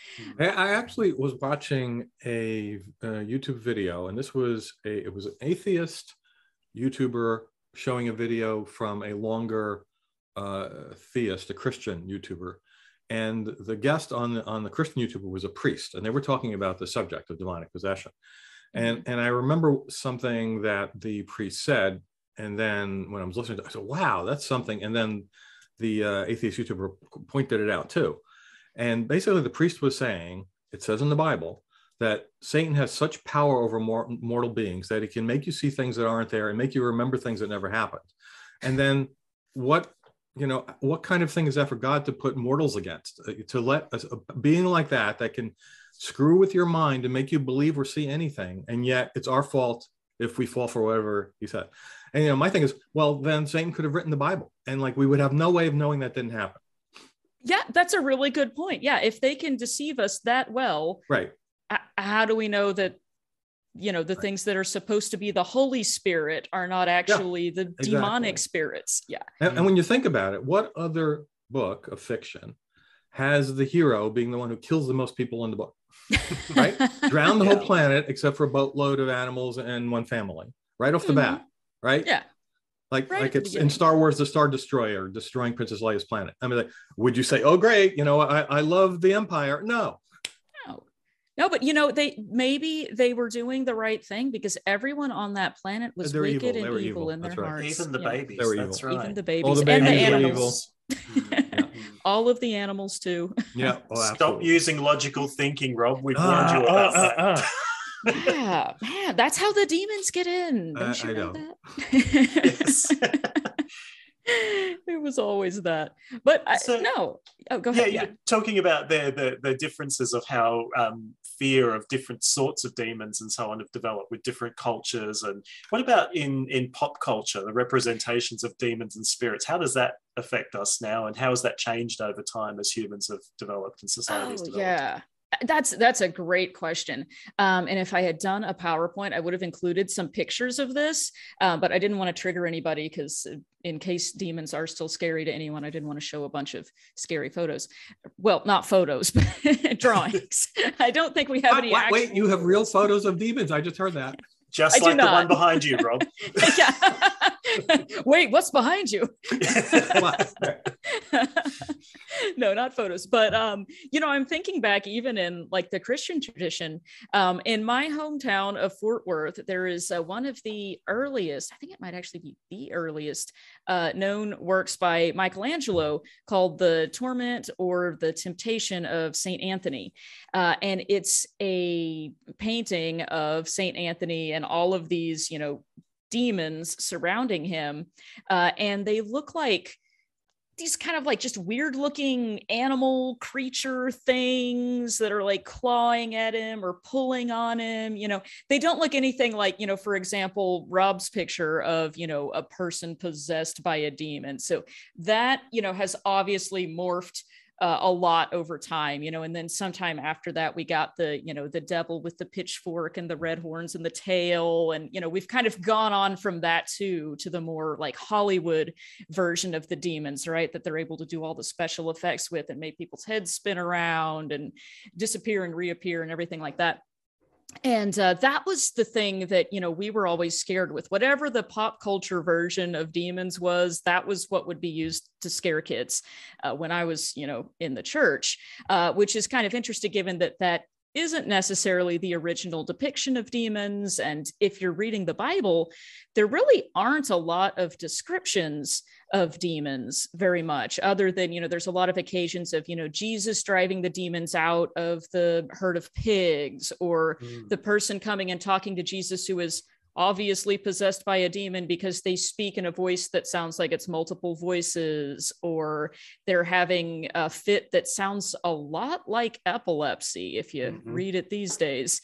I actually was watching a YouTube video, and it was an atheist YouTuber showing a video from a longer theist, a Christian YouTuber. And the guest on the Christian YouTuber was a priest, and they were talking about the subject of demonic possession. And I remember something that the priest said, and then when I was listening to it, I said, wow, that's something. And then the atheist YouTuber pointed it out too. And basically the priest was saying, it says in the Bible that Satan has such power over mortal beings that he can make you see things that aren't there and make you remember things that never happened. And then what kind of thing is that for God to put mortals against, to let a being like that can screw with your mind and make you believe or see anything, and yet it's our fault if we fall for whatever he said. And, you know, my thing is, well, then Satan could have written the Bible, and like we would have no way of knowing that didn't happen. Yeah, that's a really good point. Yeah, if they can deceive us that well, right? How do we know that, you know, the things that are supposed to be the Holy Spirit are not actually the demonic spirits? Yeah. And when you think about it, what other book of fiction has the hero being the one who kills the most people in the book? Right? Drown the whole planet except for a boatload of animals and one family, right off the bat, right? Yeah. Like it's in Star Wars, the Star Destroyer destroying Princess Leia's planet. I mean, like, would you say, oh, great, you know, I love the Empire? No, but you know, maybe they were doing the right thing because everyone on that planet was wicked and evil in their hearts. Even the babies. That's right. Even the babies, all the and the animals. All of the animals too. Yeah. Oh, stop using logical thinking, Rob. We've warned you about that. Yeah, man, that's how the demons get in. Don't you know that? Yes. It was always that. But no. Oh, go ahead. Yeah. Talking about the differences of how fear of different sorts of demons and so on have developed with different cultures. And what about in pop culture, the representations of demons and spirits? How does that affect us now? And how has that changed over time as humans have developed and societies developed? Yeah. That's a great question. And if I had done a PowerPoint, I would have included some pictures of this, but I didn't want to trigger anybody because in case demons are still scary to anyone, I didn't want to show a bunch of scary photos. Well, not photos, but drawings. I don't think we have any. Wait, you have real photos of demons? I just heard that. Just like the one behind you, Rob. Yeah. Wait, what's behind you? No, not photos. But, you know, I'm thinking back even in like the Christian tradition. In my hometown of Fort Worth, there is one of the earliest, I think it might actually be the earliest known works by Michelangelo called The Torment or The Temptation of St. Anthony. And it's a painting of St. Anthony and all of these, you know, demons surrounding him. And they look like these kind of like just weird looking animal creature things that are like clawing at him or pulling on him. You know, they don't look anything like, you know, for example, Rob's picture of, you know, a person possessed by a demon. So that, you know, has obviously morphed a lot over time, you know, and then sometime after that, we got the, you know, the devil with the pitchfork and the red horns and the tail. And, you know, we've kind of gone on from that to the more like Hollywood version of the demons, right? That they're able to do all the special effects with and make people's heads spin around and disappear and reappear and everything like that. And that was the thing that, you know, we were always scared with. Whatever the pop culture version of demons was, that was what would be used to scare kids when I was, you know, in the church, which is kind of interesting given that isn't necessarily the original depiction of demons. And if you're reading the Bible, there really aren't a lot of descriptions of demons very much, other than, there's a lot of occasions of, Jesus driving the demons out of the herd of pigs, or the person coming and talking to Jesus who is obviously possessed by a demon because they speak in a voice that sounds like it's multiple voices, or they're having a fit that sounds a lot like epilepsy if you read it these days.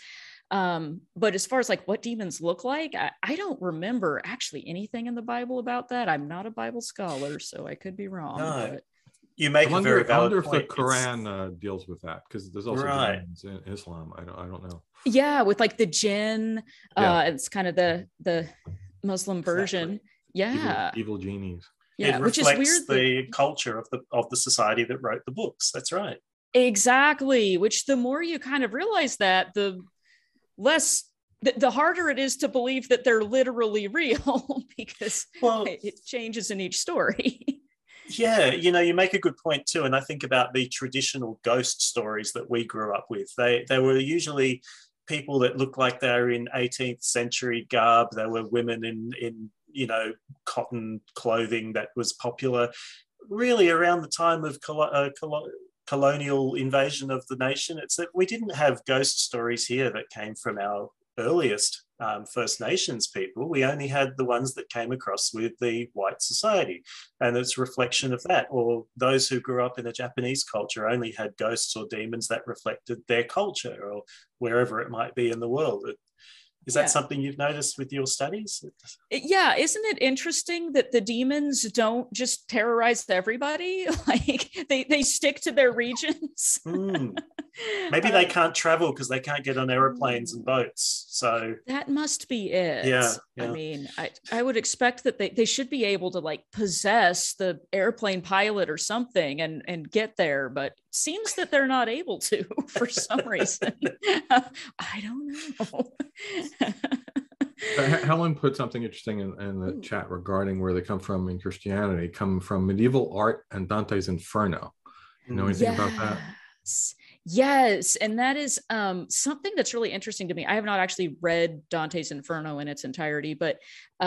But as far as like what demons look like, I don't remember actually anything in the Bible about that. I'm not a Bible scholar, so I could be wrong. No. But... You make a very valid point. I wonder if the Quran deals with that, because there's also demons in Islam. I don't know. Yeah, with like the jinn, it's kind of the Muslim version. Yeah, evil genies. Yeah, it which reflects is weird. The culture of the society that wrote the books. That's right. Exactly. Which the more you kind of realize that, the less, the harder it is to believe that they're literally real, because it changes in each story. Yeah, you make a good point too. And I think about the traditional ghost stories that we grew up with. They were usually people that looked like they were in 18th century garb. They were women in cotton clothing that was popular really around the time of colonial invasion of the nation. It's that we didn't have ghost stories here that came from our earliest First Nations people. We only had the ones that came across with the white society, and it's a reflection of that. Or those who grew up in a Japanese culture only had ghosts or demons that reflected their culture, or wherever it might be in the world. Is that something you've noticed with your studies? Yeah, isn't it interesting that the demons don't just terrorize everybody? Like they stick to their regions. Maybe they can't travel because they can't get on airplanes and boats. So that must be it. Yeah. I mean, I would expect that they should be able to like possess the airplane pilot or something and get there, but it seems that they're not able to for some reason. I don't know. Helen put something interesting in the chat regarding where they come from in Christianity, come from medieval art and Dante's Inferno. You know anything about that? Yes, and that is something that's really interesting to me. I have not actually read Dante's Inferno in its entirety, but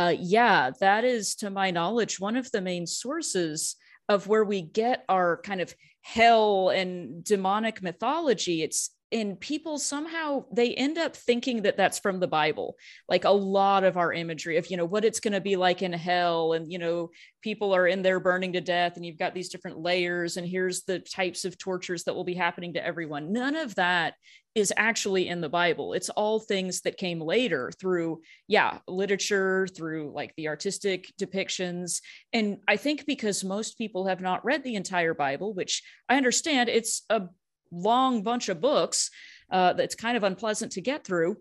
that is, to my knowledge, one of the main sources of where we get our kind of hell and demonic mythology. And people somehow, they end up thinking that that's from the Bible. Like a lot of our imagery of, what it's going to be like in hell, and, people are in there burning to death, and you've got these different layers, and here's the types of tortures that will be happening to everyone. None of that is actually in the Bible. It's all things that came later through, literature, through like the artistic depictions. And I think because most people have not read the entire Bible, which I understand, it's a long bunch of books that's kind of unpleasant to get through,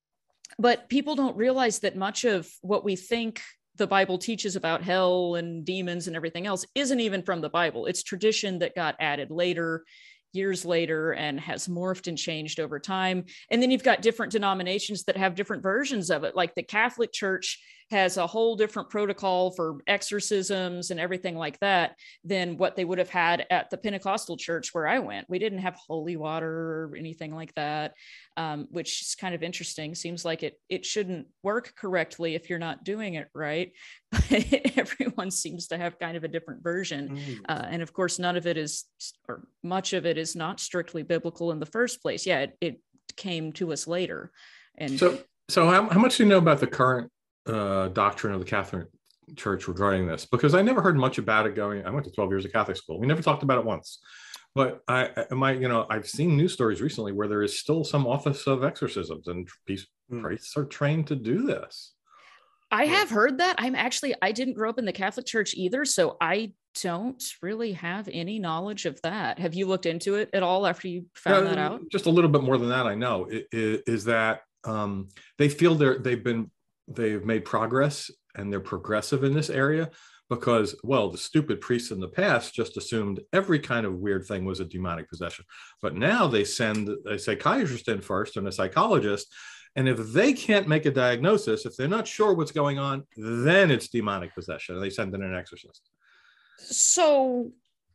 but people don't realize that much of what we think the Bible teaches about hell and demons and everything else isn't even from the Bible. It's tradition that got added later, years later, and has morphed and changed over time. And then you've got different denominations that have different versions of it. Like the Catholic Church has a whole different protocol for exorcisms and everything like that than what they would have had at the Pentecostal church where I went. We didn't have holy water or anything like that, which is kind of interesting. Seems like it shouldn't work correctly if you're not doing it right. But everyone seems to have kind of a different version. And of course, none of it is, or much of it is not strictly biblical in the first place. Yeah, it came to us later. And so how much do you know about the current doctrine of the Catholic Church regarding this? Because I never heard much about it I went to 12 years of Catholic school. We never talked about it once. But I've seen news stories recently where there is still some office of exorcisms, and priests are trained to do this. I have heard that. I didn't grow up in the Catholic Church either, so I don't really have any knowledge of that. Have you looked into it at all after you found that out? Just a little bit more than that. I know is that they feel they've made progress and they're progressive in this area because, the stupid priests in the past just assumed every kind of weird thing was a demonic possession. But now they send a psychiatrist in first and a psychologist. And if they can't make a diagnosis, if they're not sure what's going on, then it's demonic possession. And they send in an exorcist. So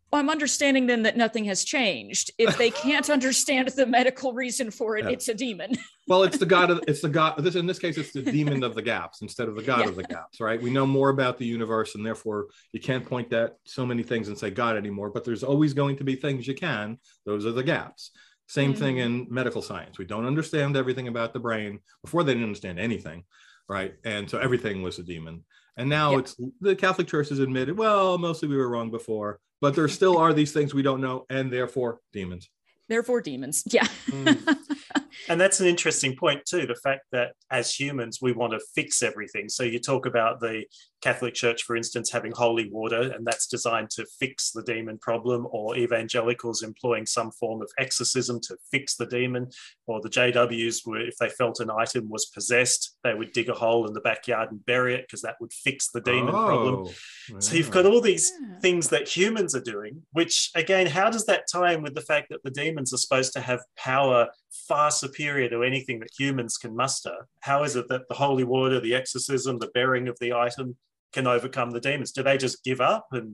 I'm understanding then that nothing has changed. If they can't understand the medical reason for it, it's a demon. Well, it's the god. In this case, it's the demon of the gaps instead of the god of the gaps, right? We know more about the universe, and therefore you can't point at so many things and say God anymore. But there's always going to be things you can. Those are the gaps. Same thing in medical science. We don't understand everything about the brain. Before they didn't understand anything, right? And so everything was a demon. And now it's the Catholic Church has admitted, well, mostly we were wrong before, but there still are these things we don't know, and therefore demons. Therefore demons. Yeah. And that's an interesting point too, the fact that as humans, we want to fix everything. So you talk about the Catholic Church, for instance, having holy water, and that's designed to fix the demon problem, or evangelicals employing some form of exorcism to fix the demon, or the JWs, were, if they felt an item was possessed, they would dig a hole in the backyard and bury it because that would fix the demon problem. So you've got all these things that humans are doing, which again, how does that tie in with the fact that the demons are supposed to have power far superior to anything that humans can muster? How is it that the holy water, the exorcism, the burying of the item can overcome the demons? Do they just give up? And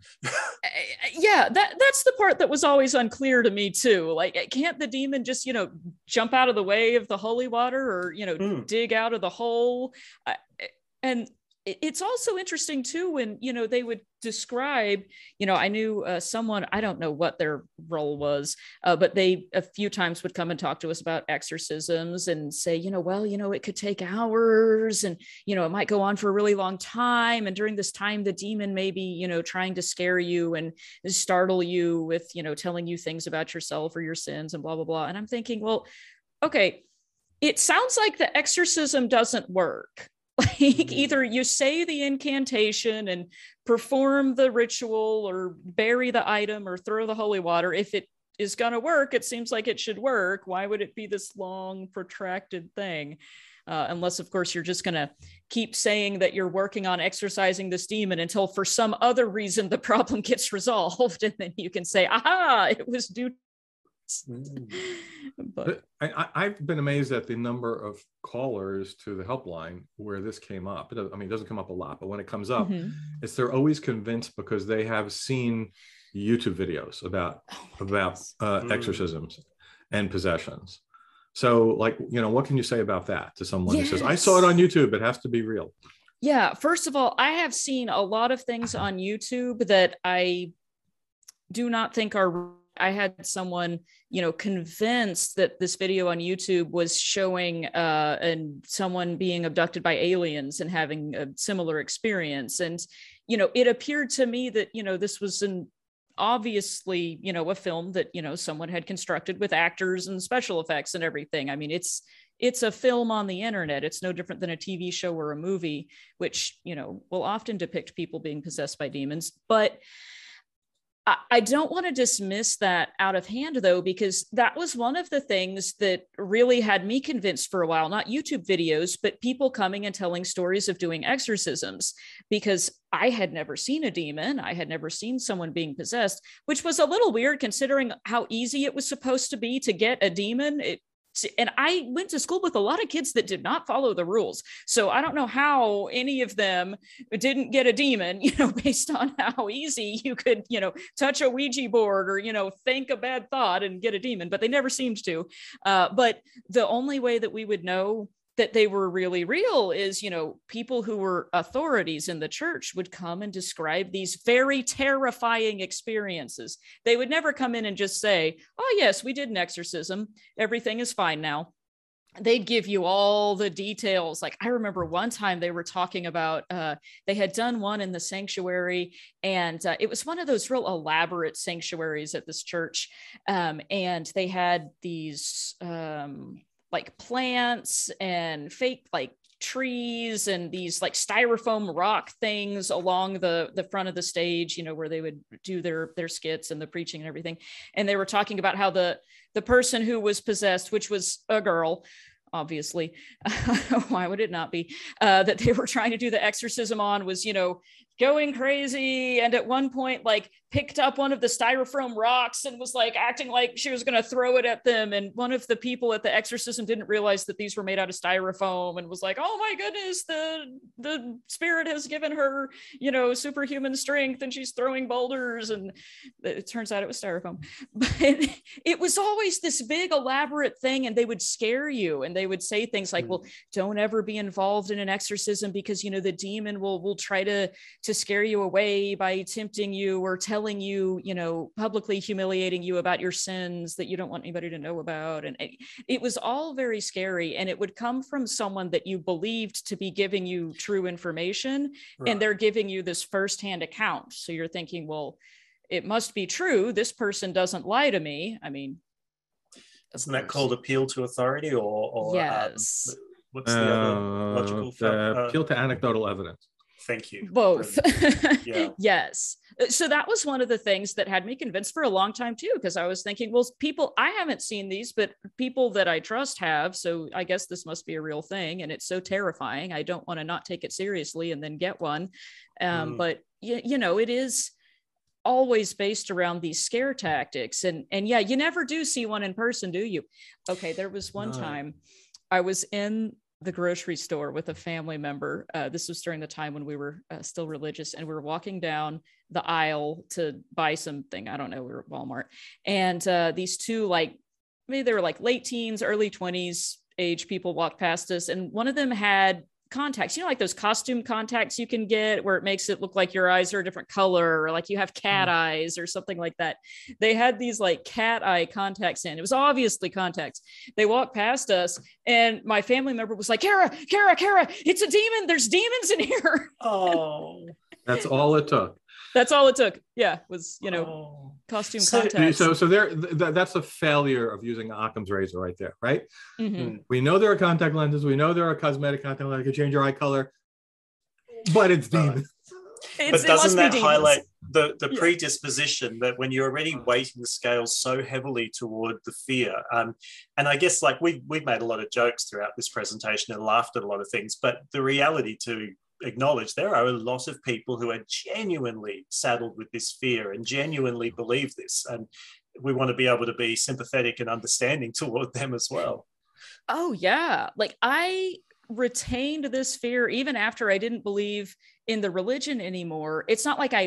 that's the part that was always unclear to me too. Like, can't the demon just, jump out of the way of the holy water, or, dig out of the hole? And it's also interesting too, when, they would describe, I knew someone, I don't know what their role was, but they a few times would come and talk to us about exorcisms and say, it could take hours, and, it might go on for a really long time. And during this time, the demon may be, trying to scare you and startle you with, telling you things about yourself or your sins and blah, blah, blah. And I'm thinking, well, okay, it sounds like the exorcism doesn't work. Like, either you say the incantation and perform the ritual, or bury the item, or throw the holy water. If it is going to work, it seems like it should work. Why would it be this long, protracted thing? Unless, of course, you're just going to keep saying that you're working on exorcising this demon until for some other reason the problem gets resolved. And then you can say, aha, it was due. But I've been amazed at the number of callers to the helpline where this came up. It doesn't come up a lot, but when it comes up, they're always convinced because they have seen YouTube videos about exorcisms and possessions. So, what can you say about that to someone who says, I saw it on YouTube, it has to be real? Yeah, first of all, I have seen a lot of things on YouTube that I do not think are. I had someone, convinced that this video on YouTube was showing and someone being abducted by aliens and having a similar experience. And, it appeared to me that, this was obviously, a film that, someone had constructed with actors and special effects and everything. I mean, it's a film on the internet. It's no different than a TV show or a movie, which, will often depict people being possessed by demons. But I don't want to dismiss that out of hand, though, because that was one of the things that really had me convinced for a while, not YouTube videos, but people coming and telling stories of doing exorcisms, because I had never seen a demon. I had never seen someone being possessed, which was a little weird considering how easy it was supposed to be to get a demon. And I went to school with a lot of kids that did not follow the rules. So I don't know how any of them didn't get a demon, based on how easy you could, touch a Ouija board or, think a bad thought and get a demon, but they never seemed to. But the only way that we would know that they were really real is, people who were authorities in the church would come and describe these very terrifying experiences. They would never come in and just say, oh, yes, we did an exorcism. Everything is fine now. They'd give you all the details. Like, I remember one time they were talking about, they had done one in the sanctuary, and it was one of those real elaborate sanctuaries at this church. And they had these, like plants and fake like trees and these like styrofoam rock things along the front of the stage, where they would do their skits and the preaching and everything. And they were talking about how the person who was possessed, which was a girl, obviously, why would it not be, that they were trying to do the exorcism on was, going crazy, and at one point like picked up one of the styrofoam rocks and was like acting like she was going to throw it at them, and one of the people at the exorcism didn't realize that these were made out of styrofoam and was like, oh my goodness, the spirit has given her, you know, superhuman strength and she's throwing boulders, and it turns out it was styrofoam. But it was always this big elaborate thing, and they would scare you and they would say things like, well, don't ever be involved in an exorcism because, you know, the demon will try to scare you away by tempting you or telling you, you know, publicly humiliating you about your sins that you don't want anybody to know about. And it was all very scary, and it would come from someone that you believed to be giving you true information, right. And they're giving you this firsthand account. So you're thinking, well, it must be true. This person doesn't lie to me. I mean, isn't that called appeal to authority or yes. What's the other logical appeal to anecdotal evidence? Thank you. Both. Yeah. Yes. So that was one of the things that had me convinced for a long time too, because I was thinking, well, people, I haven't seen these, but people that I trust have. So I guess this must be a real thing. And it's so terrifying. I don't want to not take it seriously and then get one. But you know, it is always based around these scare tactics. And yeah, you never do see one in person, do you? Okay. There was one time I was in the grocery store with a family member. This was during the time when we were still religious, and we were walking down the aisle to buy something. I don't know, we were at Walmart. And these two, like, maybe they were like late teens, early 20s age people walked past us. And one of them had contacts, you know, like those costume contacts you can get where it makes it look like your eyes are a different color, or like you have cat eyes or something like that. They had these like cat eye contacts in. It was obviously contacts. They walked past us, and my family member was like, Kara, it's a demon. There's demons in here. Oh, that's all it took. That's all it took. Yeah, was, you know, costume contacts. So there, that's a failure of using Occam's razor right there, right? Mm-hmm. We know there are contact lenses. We know there are cosmetic contact lenses that can change your eye color, but it's demons. But doesn't that highlight the predisposition that when you're already weighting the scales so heavily toward the fear? And I guess like we've made a lot of jokes throughout this presentation and laughed at a lot of things, but the reality to acknowledge, there are a lot of people who are genuinely saddled with this fear and genuinely believe this, and we want to be able to be sympathetic and understanding toward them as well. Oh yeah, like I retained this fear even after I didn't believe in the religion anymore. It's not like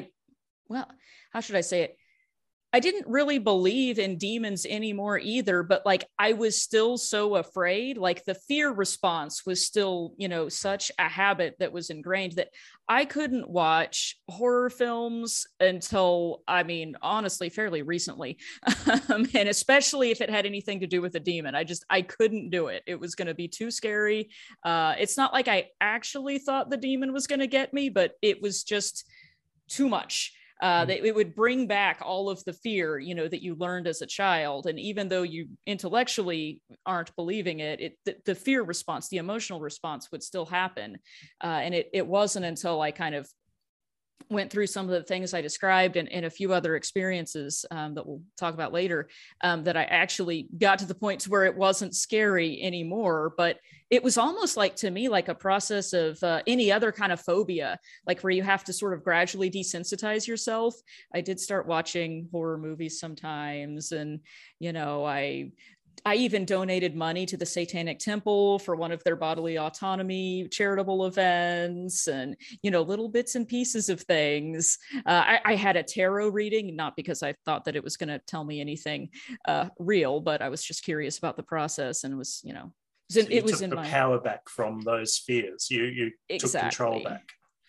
how should I say it? I didn't really believe in demons anymore either, but like I was still so afraid. Like the fear response was still, you know, such a habit that was ingrained that I couldn't watch horror films until, I mean, honestly, fairly recently. And especially if it had anything to do with a demon, I couldn't do it. It was going to be too scary. It's not like I actually thought the demon was going to get me, but it was just too much. It would bring back all of the fear, you know, that you learned as a child. And even though you intellectually aren't believing it, the fear response, the emotional response would still happen. And it wasn't until I kind of went through some of the things I described and a few other experiences that we'll talk about later, that I actually got to the point where it wasn't scary anymore. But it was almost like, to me, like a process of any other kind of phobia, like where you have to sort of gradually desensitize yourself. I did start watching horror movies sometimes, and, you know, I even donated money to the Satanic Temple for one of their bodily autonomy charitable events, and, you know, little bits and pieces of things. I had a tarot reading, not because I thought that it was going to tell me anything real, but I was just curious about the process, and was, you know, it was in the power back from those fears. You took control back.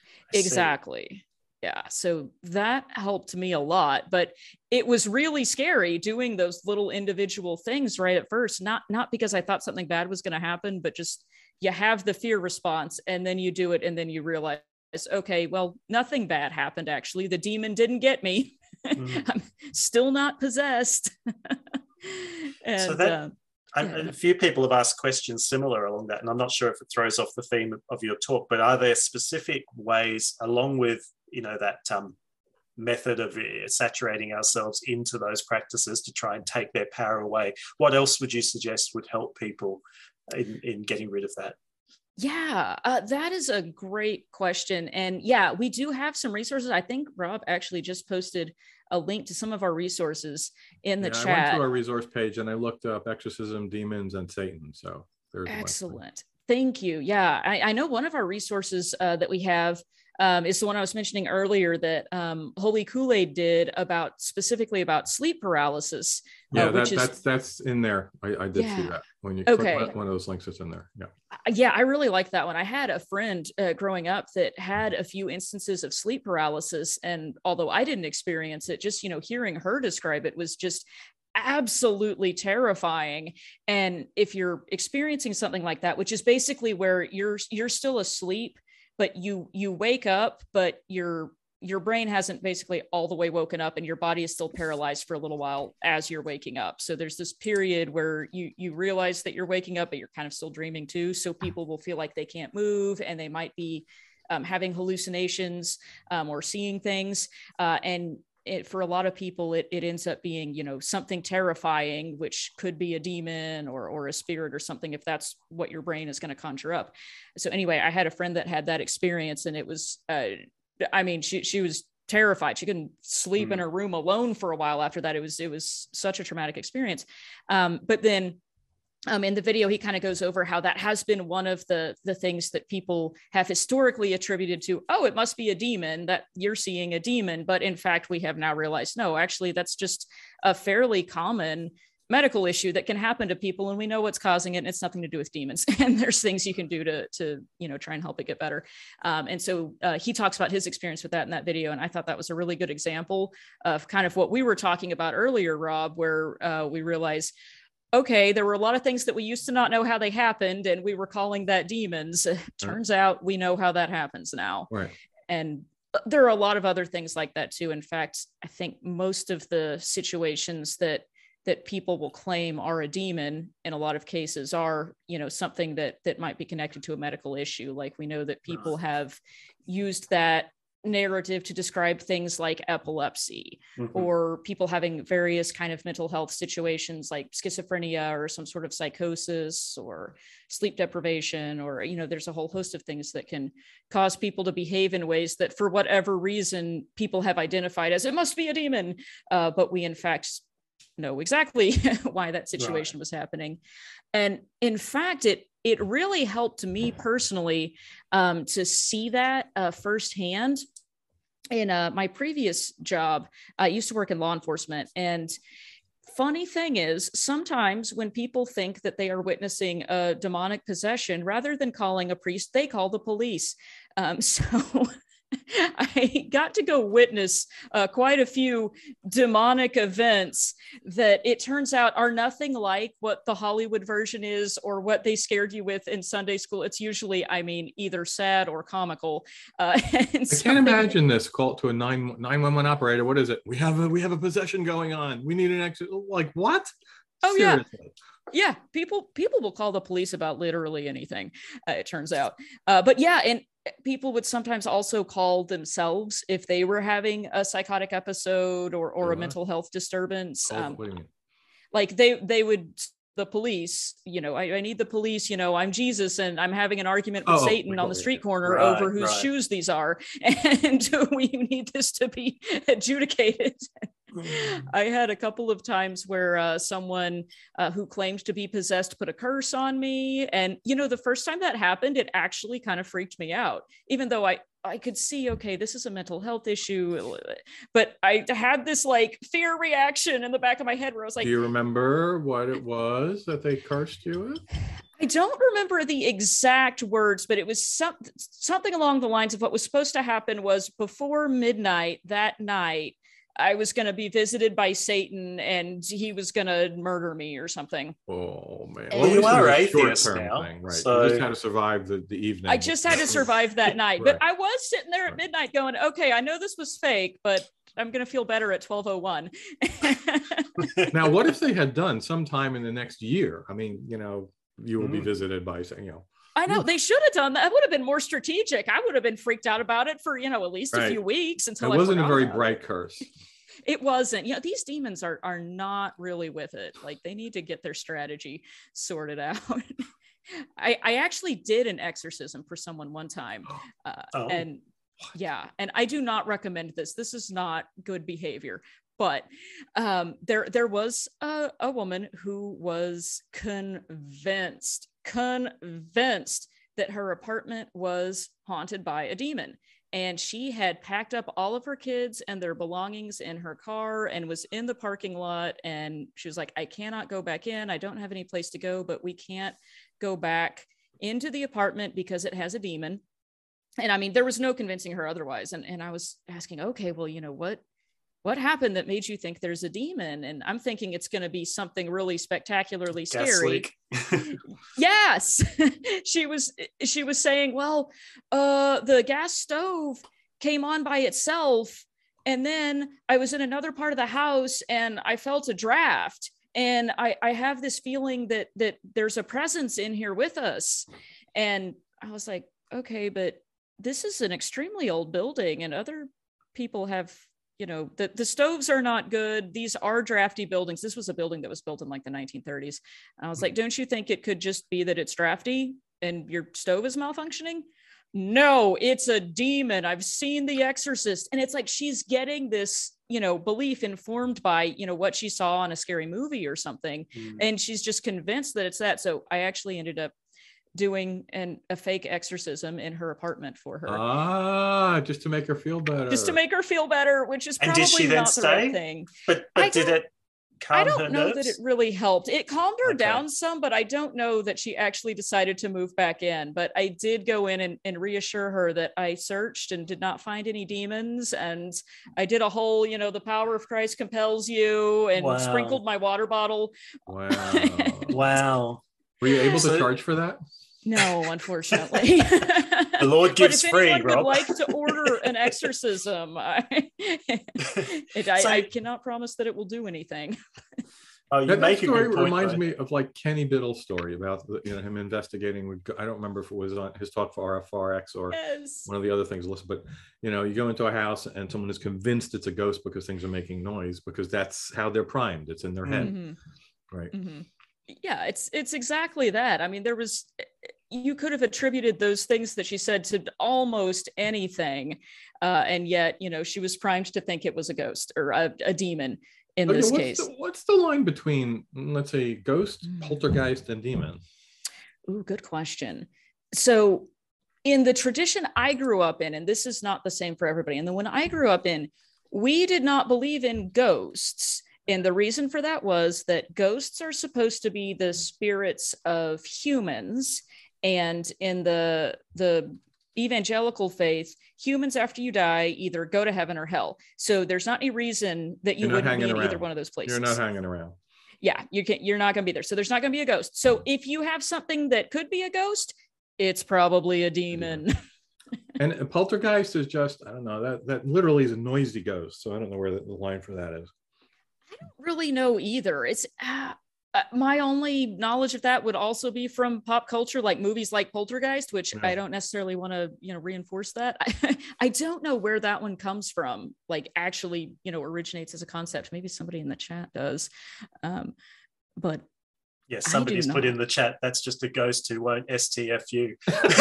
Exactly. Yeah, so that helped me a lot, but it was really scary doing those little individual things right at first, not because I thought something bad was going to happen, but just you have the fear response and then you do it and then you realize, okay, well, nothing bad happened actually. The demon didn't get me. I'm still not possessed. And so that a few people have asked questions similar along that, and I'm not sure if it throws off the theme of your talk, but are there specific ways, along with, you know, that method of saturating ourselves into those practices to try and take their power away, what else would you suggest would help people in getting rid of that? Yeah, that is a great question. And yeah, we do have some resources. I think Rob actually just posted a link to some of our resources in the chat. I went to our resource page and I looked up exorcism, demons, and Satan. So there's excellent. Thank you. Yeah, I know one of our resources that we have is the one I was mentioning earlier that Holy Kool-Aid did specifically about sleep paralysis. Yeah, that's in there. I did see that when you click one of those links. It's in there. Yeah, I really like that one. I had a friend growing up that had a few instances of sleep paralysis, and although I didn't experience it, just hearing her describe it was just absolutely terrifying. And if you're experiencing something like that, which is basically where you're still asleep, but you wake up, but your brain hasn't basically all the way woken up and your body is still paralyzed for a little while as you're waking up. So there's this period where you realize that you're waking up, but you're kind of still dreaming too. So people will feel like they can't move and they might be having hallucinations or seeing things. And for a lot of people, it ends up being, something terrifying, which could be a demon or a spirit or something, if that's what your brain is going to conjure up. So anyway, I had a friend that had that experience, and it was, she was terrified. She couldn't sleep in her room alone for a while after that. It was such a traumatic experience. But then in the video, he kind of goes over how that has been one of the things that people have historically attributed to, oh, it must be a demon, that you're seeing a demon. But in fact, we have now realized, no, actually, that's just a fairly common medical issue that can happen to people. And we know what's causing it. And it's nothing to do with demons. And there's things you can do to try and help it get better. And so he talks about his experience with that in that video. And I thought that was a really good example of kind of what we were talking about earlier, Rob, where we realized, okay, there were a lot of things that we used to not know how they happened, and we were calling that demons. Turns out we know how that happens now. Right. And there are a lot of other things like that too. In fact, I think most of the situations that people will claim are a demon in a lot of cases are, something that might be connected to a medical issue. Like we know that people have used that narrative to describe things like epilepsy or people having various kind of mental health situations like schizophrenia or some sort of psychosis or sleep deprivation, or there's a whole host of things that can cause people to behave in ways that for whatever reason people have identified as it must be a demon, but we in fact know exactly why that situation was happening. And in fact, it really helped me personally to see that firsthand. In my previous job, I used to work in law enforcement. And funny thing is, sometimes when people think that they are witnessing a demonic possession, rather than calling a priest, they call the police. So I got to go witness quite a few demonic events that it turns out are nothing like what the Hollywood version is or what they scared you with in Sunday school. It's usually, either sad or comical. I can't imagine this call to a 911 operator. What is it? We have a possession going on. We need an exit. Like what? Oh, seriously? Yeah. People will call the police about literally anything, it turns out. But yeah, and people would sometimes also call themselves if they were having a psychotic episode or a mental health disturbance. Like they would, the police, I need the police, I'm Jesus and I'm having an argument with Satan on the street corner over whose shoes these are. And we need this to be adjudicated. I had a couple of times where someone who claimed to be possessed put a curse on me. And, the first time that happened, it actually kind of freaked me out, even though I could see, okay, this is a mental health issue. But I had this like fear reaction in the back of my head where I was like, do you remember what it was that they cursed you with? I don't remember the exact words, but it was something along the lines of what was supposed to happen was before midnight that night, I was going to be visited by Satan and he was going to murder me or something. Oh, man. Well, you are atheist now. Thing, right? So... You just had to survive the evening. I just had to survive that night. But I was sitting there at midnight going, okay, I know this was fake, but I'm going to feel better at 12:01. Now, what if they had done sometime in the next year? You will be visited by, I know they should have done that. That would have been more strategic. I would have been freaked out about it for, at least a few weeks until it wasn't a very bright curse. It wasn't. These demons are not really with it. Like they need to get their strategy sorted out. I actually did an exorcism for someone one time. And yeah, and I do not recommend this. This is not good behavior. But there was a woman who was convinced that her apartment was haunted by a demon. And she had packed up all of her kids and their belongings in her car and was in the parking lot. And she was like, I cannot go back in. I don't have any place to go, but we can't go back into the apartment because it has a demon. And I mean, there was no convincing her otherwise. And I was asking, okay, well, you know, what happened that made you think there's a demon? And I'm thinking it's going to be something really spectacularly scary. Yes. She was saying, well, the gas stove came on by itself. And then I was in another part of the house and I felt a draft. And I have this feeling that there's a presence in here with us. And I was like, okay, but this is an extremely old building and other people have, you know, the stoves are not good. These are drafty buildings. This was a building that was built in like the 1930s. And I was like, don't you think it could just be that it's drafty and your stove is malfunctioning? No, it's a demon. I've seen The Exorcist. And it's like, she's getting this, you know, belief informed by, you know, what she saw on a scary movie or something. And she's just convinced that it's that. So I actually ended up doing a fake exorcism in her apartment for her. Just to make her feel better. Just to make her feel better, which is probably did she then not stay? the right thing. But did it calm her nerves? I don't know that it really helped. It calmed her down some, but I don't know that she actually decided to move back in. But I did go in and reassure her that I searched and did not find any demons. And I did a whole, you know, the power of Christ compels you, and sprinkled my water bottle. Wow. Were you able to charge for that? No, unfortunately. The Lord gives free, Rob. Would like to order order an exorcism, I cannot promise that it will do anything. That story reminds me of like Kenny Biddle's story about him investigating. I don't remember if it was on his talk for RFRX or one of the other things. But you go into a house and someone is convinced it's a ghost because things are making noise, because that's how they're primed. It's in their head, right? Yeah, it's exactly that. I mean, you could have attributed those things that she said to almost anything, and yet she was primed to think it was a ghost or a demon in this case. What's the line between, let's say, ghost, poltergeist, and demon? Ooh, good question. So in the tradition I grew up in, and this is not the same for everybody, and the one I grew up in, we did not believe in ghosts. And the reason for that was that ghosts are supposed to be the spirits of humans. And in the evangelical faith, humans after you die either go to heaven or hell. So there's not any reason that you wouldn't be in either one of those places. You're not hanging around. Yeah, you're not going to be there. So there's not going to be a ghost. So if you have something that could be a ghost, it's probably a demon. And a poltergeist is just, I don't know, that literally is a noisy ghost. So I don't know where the line for that is. I don't really know either. It's my only knowledge of that would also be from pop culture, like movies like Poltergeist, which I don't necessarily want to, reinforce that. I don't know where that one comes from, like actually, originates as a concept. Maybe somebody in the chat does. But yes, somebody's put in the chat, that's just a ghost who won't STF you.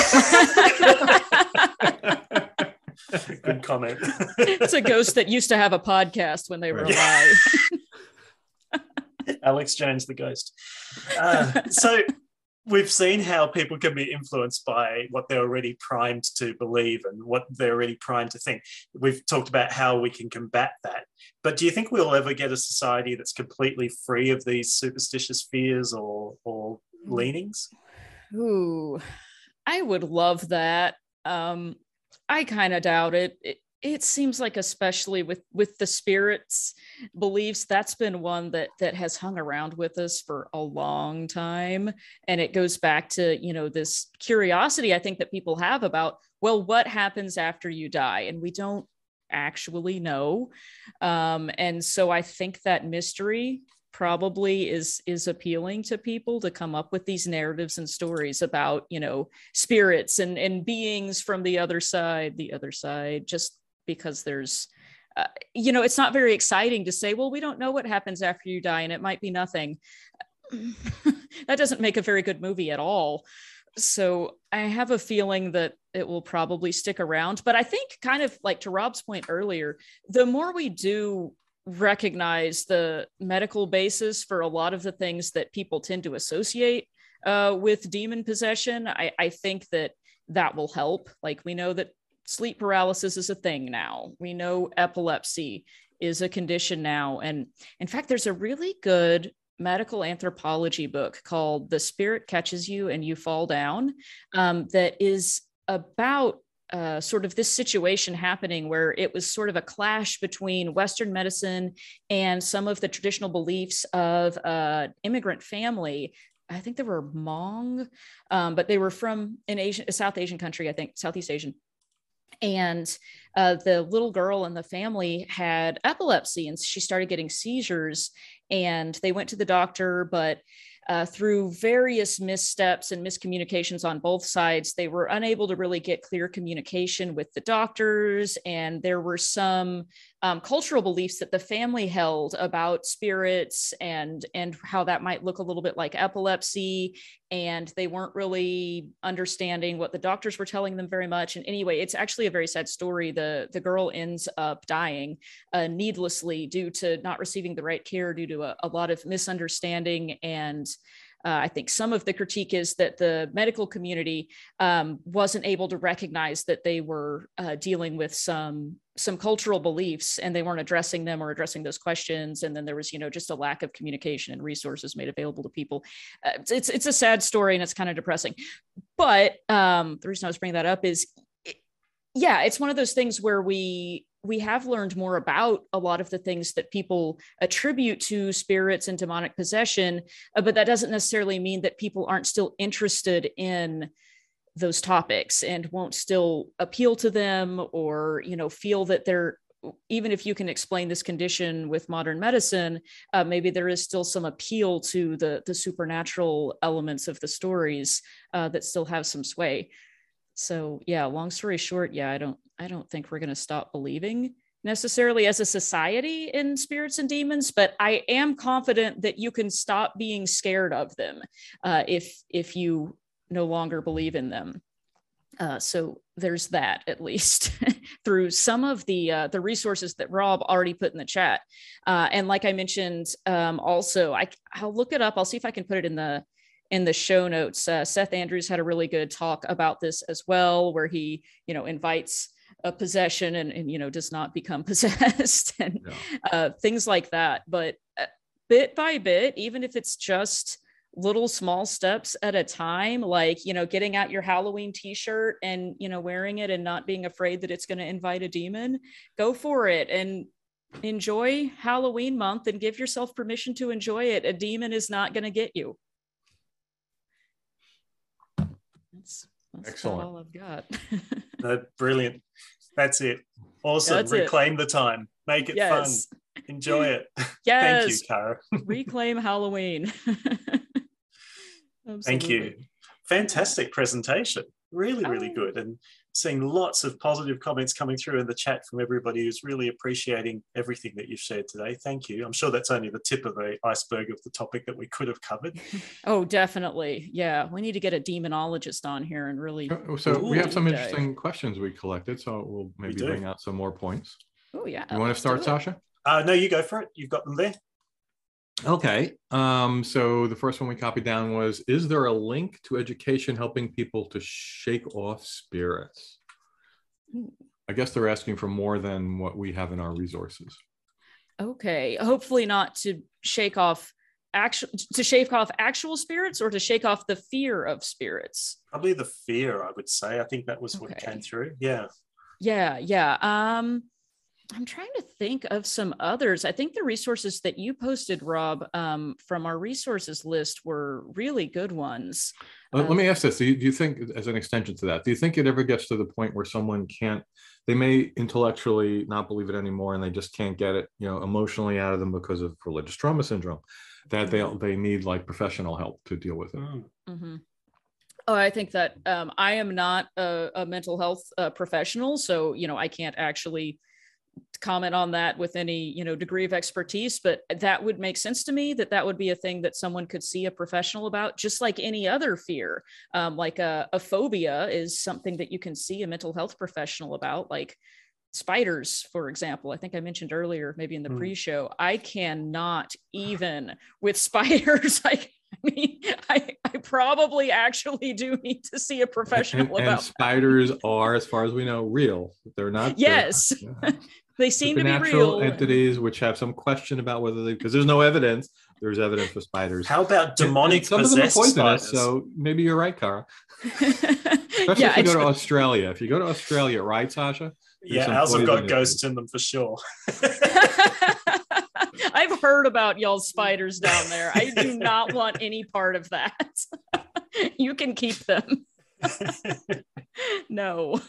Good comment. It's a ghost that used to have a podcast when they were alive. Alex Jones, the ghost. So we've seen how people can be influenced by what they're already primed to believe and what they're already primed to think. We've talked about how we can combat that. But do you think we'll ever get a society that's completely free of these superstitious fears or leanings? Ooh, I would love that. I kind of doubt it. It seems like, especially with the spirits beliefs, that's been one that has hung around with us for a long time. And it goes back to, this curiosity I think that people have about, well, what happens after you die? And we don't actually know. And so I think that mystery probably is appealing to people to come up with these narratives and stories about, spirits and beings from the other side, just because there's, it's not very exciting to say, well, we don't know what happens after you die and it might be nothing. that doesn't make a very good movie at all. So I have a feeling that it will probably stick around. But I think, kind of like to Rob's point earlier, the more we do recognize the medical basis for a lot of the things that people tend to associate with demon possession, I think that will help. Like, we know that sleep paralysis is a thing now. We know epilepsy is a condition now. And in fact, there's a really good medical anthropology book called The Spirit Catches You and You Fall Down, that is about sort of this situation happening where it was sort of a clash between Western medicine and some of the traditional beliefs of immigrant family. I think they were Hmong, but they were from a South Asian country, I think, Southeast Asian. And the little girl in the family had epilepsy, and she started getting seizures, and they went to the doctor, but through various missteps and miscommunications on both sides, they were unable to really get clear communication with the doctors. And there were some cultural beliefs that the family held about spirits and how that might look a little bit like epilepsy. And they weren't really understanding what the doctors were telling them very much. And anyway, it's actually a very sad story. The girl ends up dying needlessly due to not receiving the right care, due to a lot of misunderstanding. And I think some of the critique is that the medical community wasn't able to recognize that they were dealing with some cultural beliefs, and they weren't addressing them or addressing those questions. And then there was, just a lack of communication and resources made available to people. It's a sad story, and it's kind of depressing. But the reason I was bringing that up is, it's one of those things where we have learned more about a lot of the things that people attribute to spirits and demonic possession, but that doesn't necessarily mean that people aren't still interested in those topics and won't still appeal to them, or, feel that they're, even if you can explain this condition with modern medicine, maybe there is still some appeal to the supernatural elements of the stories that still have some sway. So long story short, I don't think we're going to stop believing necessarily as a society in spirits and demons, but I am confident that you can stop being scared of them if you no longer believe in them. So there's that, at least through some of the resources that Rob already put in the chat. And like I mentioned, also, I'll look it up. I'll see if I can put it in the show notes. Seth Andrews had a really good talk about this as well, where he, invites a possession and does not become possessed and things like that. But bit by bit, even if it's just little small steps at a time, like, getting out your Halloween t-shirt and, wearing it and not being afraid that it's going to invite a demon, go for it and enjoy Halloween month and give yourself permission to enjoy it. A demon is not going to get you. That's excellent. all I've got. Brilliant. That's it. Awesome. That's Reclaim the time. Make it fun. Enjoy it. Thank you, Cara. Reclaim Halloween. Thank you. Fantastic presentation. Really good. And seeing lots of positive comments coming through in the chat from everybody who's really appreciating everything that you've shared today. Thank you. I'm sure that's only the tip of the iceberg of the topic that we could have covered. Oh, definitely. Yeah, we need to get a demonologist on here and really. So we have some interesting questions we collected, so we'll maybe bring out some more points. Oh yeah. You want to start, Sasha? No, you go for it. You've got them there. Okay. So the first one we copied down was, is there a link to education helping people to shake off spirits? I guess they're asking for more than what we have in our resources. Okay. Hopefully not to shake off actual spirits, or to shake off the fear of spirits. Probably the fear, I would say. I think that was what came through. Yeah. I'm trying to think of some others. I think the resources that you posted, Rob, from our resources list were really good ones. Let me ask this. Do you think, as an extension to that, do you think it ever gets to the point where someone they may intellectually not believe it anymore, and they just can't get it, emotionally out of them because of religious trauma syndrome, that they need like professional help to deal with it? Mm-hmm. Oh, I think that I am not a mental health professional, so, I can't actually comment on that with any degree of expertise, but that would make sense to me, that would be a thing that someone could see a professional about, just like any other fear. Like a phobia is something that you can see a mental health professional about, like spiders, for example. I think I mentioned earlier, maybe in the pre-show, I cannot even with spiders. I probably actually do need to see a professional about and spiders are, as far as we know, real. They're not. Yes. They seem to be real. Entities which have some question about whether they, because there's no evidence. There's evidence for spiders. How about demonic some of them are poisonous, spiders? so maybe you're right, Cara. Especially if you go to Australia. If you go to Australia, right, Sasha? Yeah, ours have got ghosts in them for sure. I've heard about y'all's spiders down there. I do not want any part of that. You can keep them. No.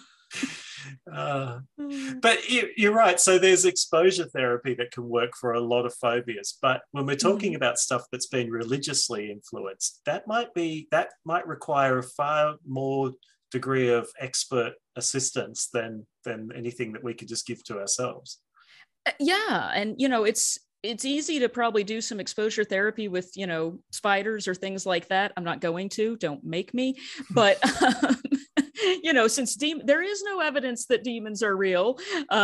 But you're right. So there's exposure therapy that can work for a lot of phobias. But when we're talking about stuff that's been religiously influenced, that might require a far more degree of expert assistance than anything that we could just give to ourselves. Yeah, and it's easy to probably do some exposure therapy with spiders or things like that. I'm not going to. Don't make me. But since there is no evidence that demons are real,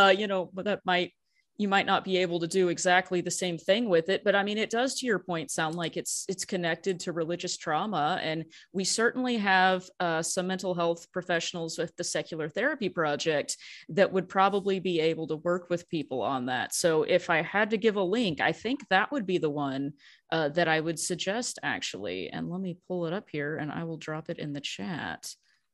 you might not be able to do exactly the same thing with it. But I mean, it does, to your point, sound like it's connected to religious trauma. And we certainly have some mental health professionals with the Secular Therapy Project that would probably be able to work with people on that. So if I had to give a link, I think that would be the one that I would suggest, actually. And let me pull it up here and I will drop it in the chat.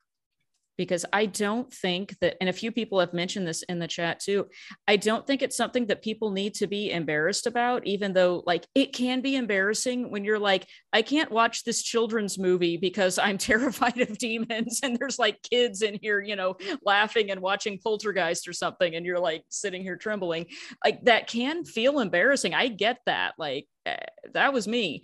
Because I don't think that, and a few people have mentioned this in the chat too, I don't think it's something that people need to be embarrassed about, even though like it can be embarrassing when you're like, I can't watch this children's movie because I'm terrified of demons. And there's like kids in here, laughing and watching Poltergeist or something. And you're like sitting here trembling. Like that can feel embarrassing. I get that. Like, that was me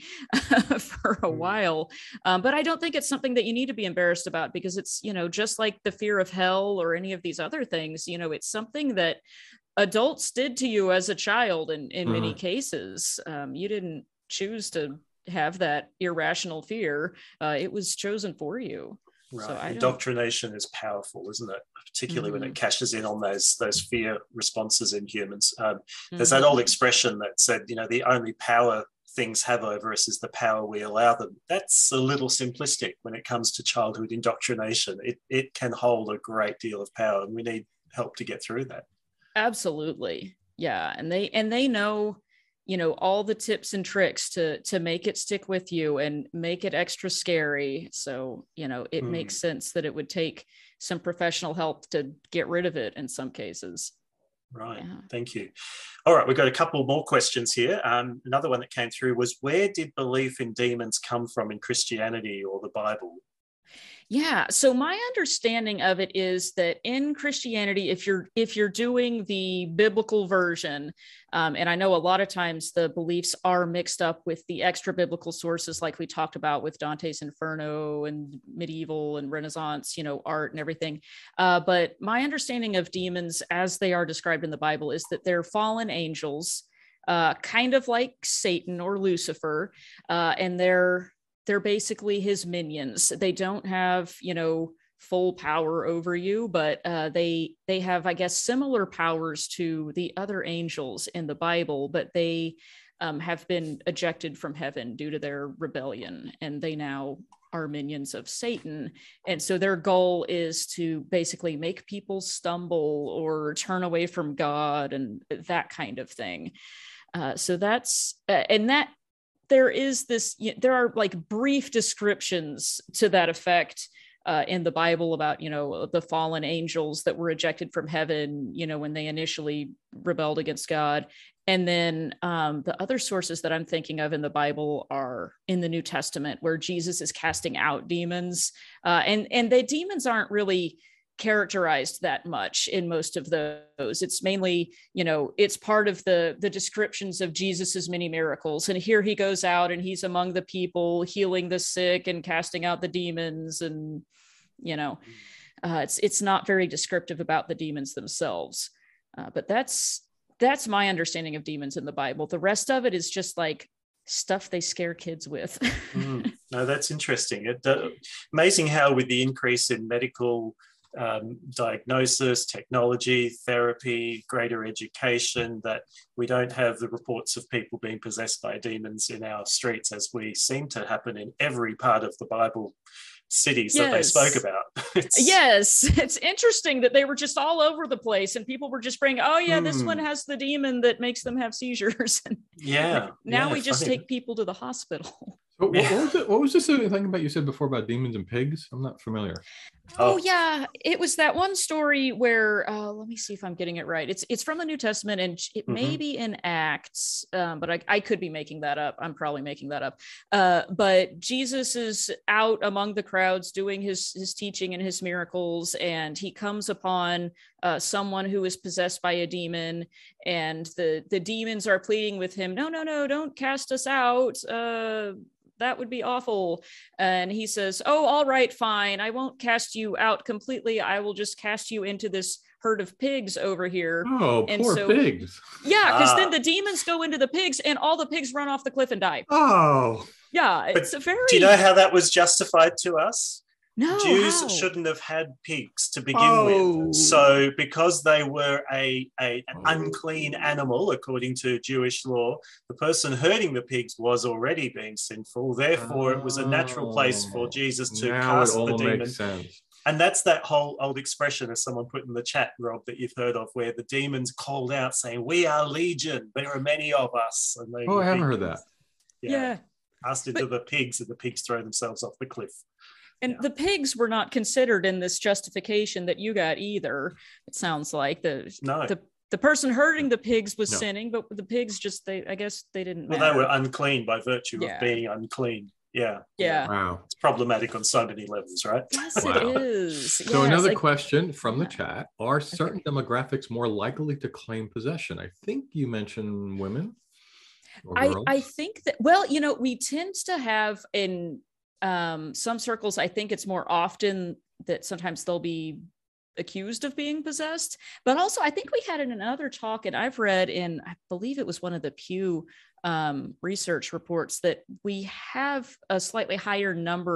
for a while. But I don't think it's something that you need to be embarrassed about, because it's, just like the fear of hell or any of these other things, it's something that adults did to you as a child in many cases. You didn't choose to have that irrational fear. It was chosen for you. Right. So Indoctrination is powerful, isn't it? Particularly when it cashes in on those fear responses in humans. There's that old expression that said, the only power things have over us is the power we allow them. That's a little simplistic when it comes to childhood indoctrination. It can hold a great deal of power, and we need help to get through that. Absolutely. Yeah. And they know, all the tips and tricks to make it stick with you and make it extra scary. So, it makes sense that it would take some professional help to get rid of it in some cases. Right. Yeah. Thank you. All right. We've got a couple more questions here. Another one that came through was, where did belief in demons come from in Christianity or the Bible? Yeah. So my understanding of it is that in Christianity, if you're doing the biblical version, and I know a lot of times the beliefs are mixed up with the extra biblical sources, like we talked about with Dante's Inferno and medieval and Renaissance, art and everything. But my understanding of demons as they are described in the Bible is that they're fallen angels, kind of like Satan or Lucifer, and they're basically his minions. They don't have, full power over you, but they have, I guess, similar powers to the other angels in the Bible, but they have been ejected from heaven due to their rebellion, and they now are minions of Satan. And so their goal is to basically make people stumble or turn away from God and that kind of thing. So that's, and that, there are like brief descriptions to that effect in the Bible about, the fallen angels that were ejected from heaven, when they initially rebelled against God. And then the other sources that I'm thinking of in the Bible are in the New Testament, where Jesus is casting out demons. And the demons aren't really characterized that much in most of those. It's mainly, it's part of the descriptions of Jesus's many miracles. And here he goes out and he's among the people, healing the sick and casting out the demons. And, it's not very descriptive about the demons themselves. But that's my understanding of demons in the Bible. The rest of it is just like stuff they scare kids with. No, that's interesting. Amazing how with the increase in medical diagnosis, technology, therapy, greater education, that we don't have the reports of people being possessed by demons in our streets as we seem to happen in every part of the Bible cities that they spoke about. It's interesting that they were just all over the place and people were just bringing, this one has the demon that makes them have seizures. And now we just take people to the hospital. What was this thing about you said before about demons and pigs? I'm not familiar. It was that one story where let me see if I'm getting it right. It's from the New Testament and it may be in Acts, but I could be making that up. I'm probably making that up. But Jesus is out among the crowds doing his teaching and his miracles, and he comes upon someone who is possessed by a demon, and the demons are pleading with him, no, don't cast us out. That would be awful. And he says, oh, all right, fine. I won't cast you out completely. I will just cast you into this herd of pigs over here. Oh, and poor pigs. Yeah, because then the demons go into the pigs and all the pigs run off the cliff and die. Oh. Yeah, it's a very... Do you know how that was justified to us? No, Jews shouldn't have had pigs to begin with. So because they were an unclean animal, according to Jewish law, the person herding the pigs was already being sinful. Therefore, it was a natural place for Jesus to cast the demon. Makes sense. And that's that whole old expression, as someone put in the chat, Rob, that you've heard of, where the demons called out saying, we are legion, there are many of us. And they I haven't heard that. Yeah. Cast into the pigs, and the pigs throw themselves off the cliff. And the pigs were not considered in this justification that you got either. It sounds like the person herding the pigs was sinning, but the pigs I guess they didn't matter. Well, they were unclean by virtue of being unclean. Yeah. Wow. It's problematic on so many levels, right? Yes, it is. So another question from the chat: are certain demographics more likely to claim possession? I think you mentioned women. I think that, well, we tend to have in some circles, I think it's more often that sometimes they'll be accused of being possessed, but also I think we had in another talk, and I've read in, I believe it was one of the Pew research reports, that we have a slightly higher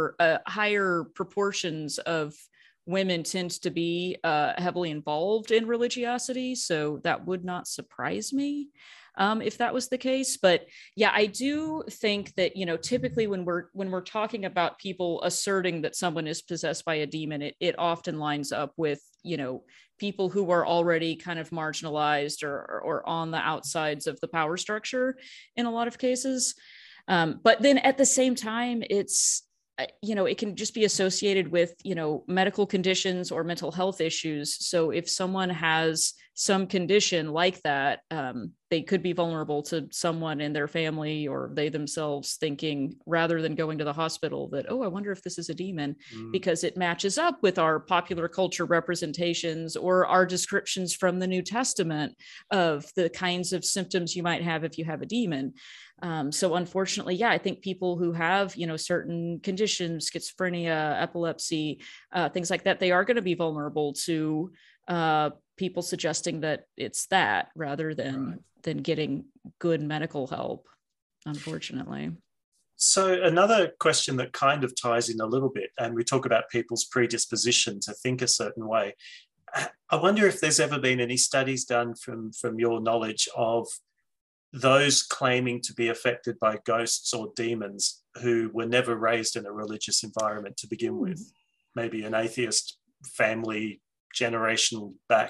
proportions of women tend to be heavily involved in religiosity. So that would not surprise me if that was the case. But yeah, I do think that, typically when we're talking about people asserting that someone is possessed by a demon, it often lines up with, people who are already kind of marginalized or on the outsides of the power structure in a lot of cases. But then at the same time, it's, it can just be associated with, medical conditions or mental health issues. So if someone has some condition like that, they could be vulnerable to someone in their family or they themselves thinking, rather than going to the hospital, that, I wonder if this is a demon, because it matches up with our popular culture representations or our descriptions from the New Testament of the kinds of symptoms you might have if you have a demon. So unfortunately, I think people who have, certain conditions, schizophrenia, epilepsy, things like that, they are going to be vulnerable to people suggesting that it's that rather than getting good medical help, unfortunately. So another question that kind of ties in a little bit, and we talk about people's predisposition to think a certain way. I wonder if there's ever been any studies done from your knowledge of those claiming to be affected by ghosts or demons who were never raised in a religious environment to begin with, maybe an atheist family generation back.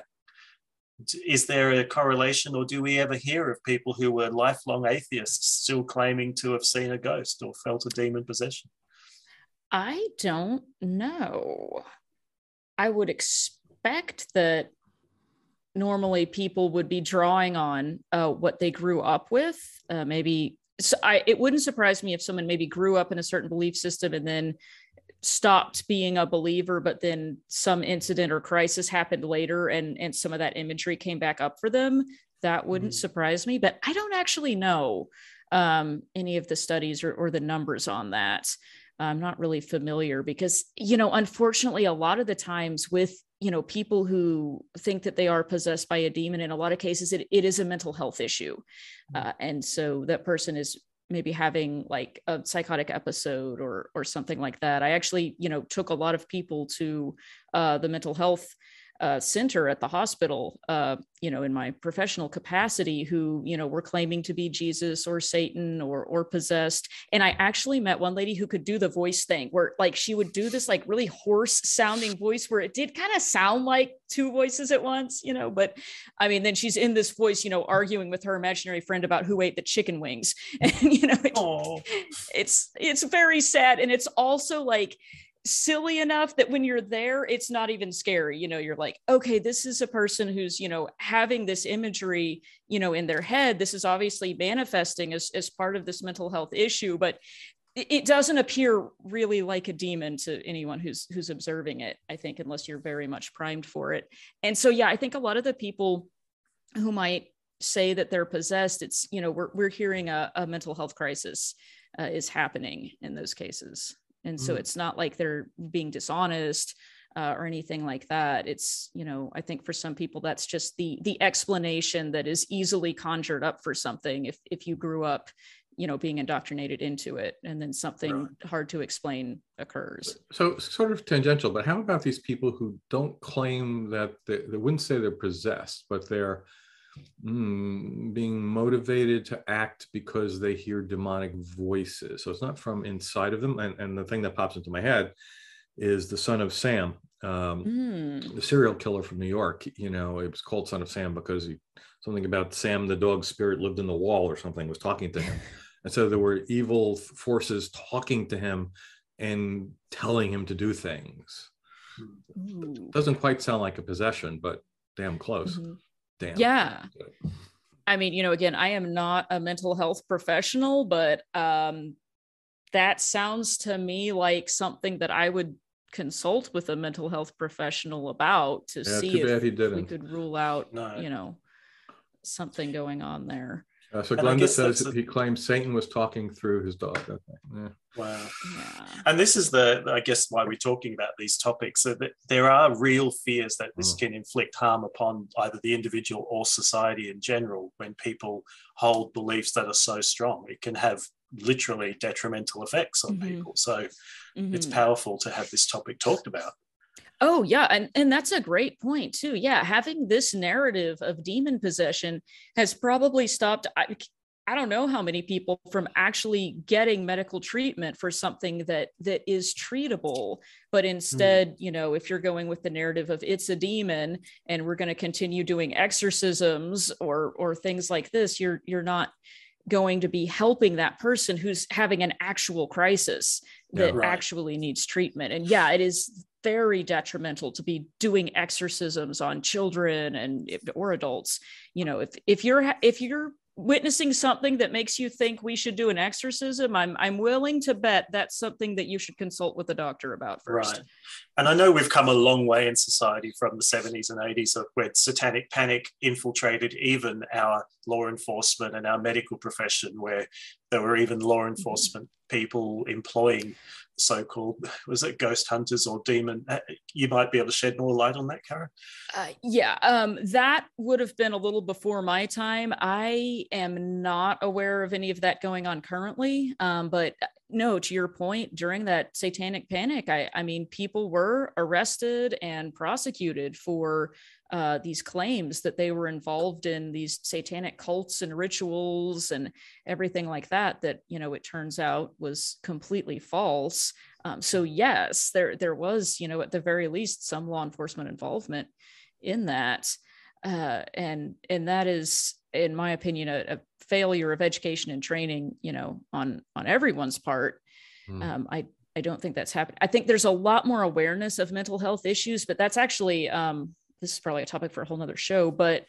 Is there a correlation, or do we ever hear of people who were lifelong atheists still claiming to have seen a ghost or felt a demon possession? I don't know. I would expect that normally people would be drawing on what they grew up with. It wouldn't surprise me if someone maybe grew up in a certain belief system and then stopped being a believer, but then some incident or crisis happened later and some of that imagery came back up for them. That wouldn't surprise me, but I don't actually know any of the studies or the numbers on that. I'm not really familiar because, unfortunately, a lot of the times with people who think that they are possessed by a demon, in a lot of cases, it is a mental health issue. And so that person is maybe having like a psychotic episode or something like that. I actually, took a lot of people to the mental health center at the hospital, in my professional capacity, who, were claiming to be Jesus or Satan or possessed. And I actually met one lady who could do the voice thing where like she would do this like really hoarse sounding voice where it did kind of sound like two voices at once, but I mean, then she's in this voice, arguing with her imaginary friend about who ate the chicken wings. And, it's very sad. And it's also like silly enough that when you're there, it's not even scary. You're like, okay, this is a person who's, having this imagery, in their head. This is obviously manifesting as part of this mental health issue, but it doesn't appear really like a demon to anyone who's observing it, I think, unless you're very much primed for it. And so, yeah, I think a lot of the people who might say that they're possessed, it's, we're hearing a mental health crisis is happening in those cases. And so it's not like they're being dishonest or anything like that. It's, I think for some people, that's just the explanation that is easily conjured up for something if you grew up, being indoctrinated into it, and then something hard to explain occurs. So sort of tangential, but how about these people who don't claim that they wouldn't say they're possessed, but they're being motivated to act because they hear demonic voices? So it's not from inside of them. And the thing that pops into my head is the Son of Sam, the serial killer from New York. It was called Son of Sam because something about Sam the dog's spirit lived in the wall or something, was talking to him. And so there were evil forces talking to him and telling him to do things. Doesn't quite sound like a possession, but damn close. Damn. Yeah. I mean, again, I am not a mental health professional, but that sounds to me like something that I would consult with a mental health professional about to see if we could rule out, something going on there. So Glenda says he claims Satan was talking through his dog. Yeah. Wow. Yeah. And this is I guess, why we're talking about these topics, so that there are real fears that this can inflict harm upon either the individual or society in general. When people hold beliefs that are so strong, it can have literally detrimental effects on people. So it's powerful to have this topic talked about. Oh, yeah. And that's a great point, too. Yeah. Having this narrative of demon possession has probably stopped, I don't know how many people from actually getting medical treatment for something that is treatable. But instead, if you're going with the narrative of it's a demon and we're going to continue doing exorcisms or things like this, you're not going to be helping that person who's having an actual crisis that actually needs treatment. And yeah, it is very detrimental to be doing exorcisms on children or adults. If you're witnessing something that makes you think we should do an exorcism, I'm willing to bet that's something that you should consult with a doctor about first. Right. And I know we've come a long way in society from the 70s and 80s where satanic panic infiltrated even our law enforcement and our medical profession, where there were even law enforcement people employing so-called, was it ghost hunters or demon? You might be able to shed more light on that, Kara. That would have been a little before my time. I am not aware of any of that going on currently. But no, to your point, during that satanic panic, I mean, people were arrested and prosecuted for these claims that they were involved in these satanic cults and rituals and everything like that, it turns out was completely false. So yes, there was, at the very least, some law enforcement involvement in that. And that is, in my opinion, a failure of education and training, on everyone's part. I don't think that's happened. I think there's a lot more awareness of mental health issues, but that's actually, this is probably a topic for a whole nother show, but,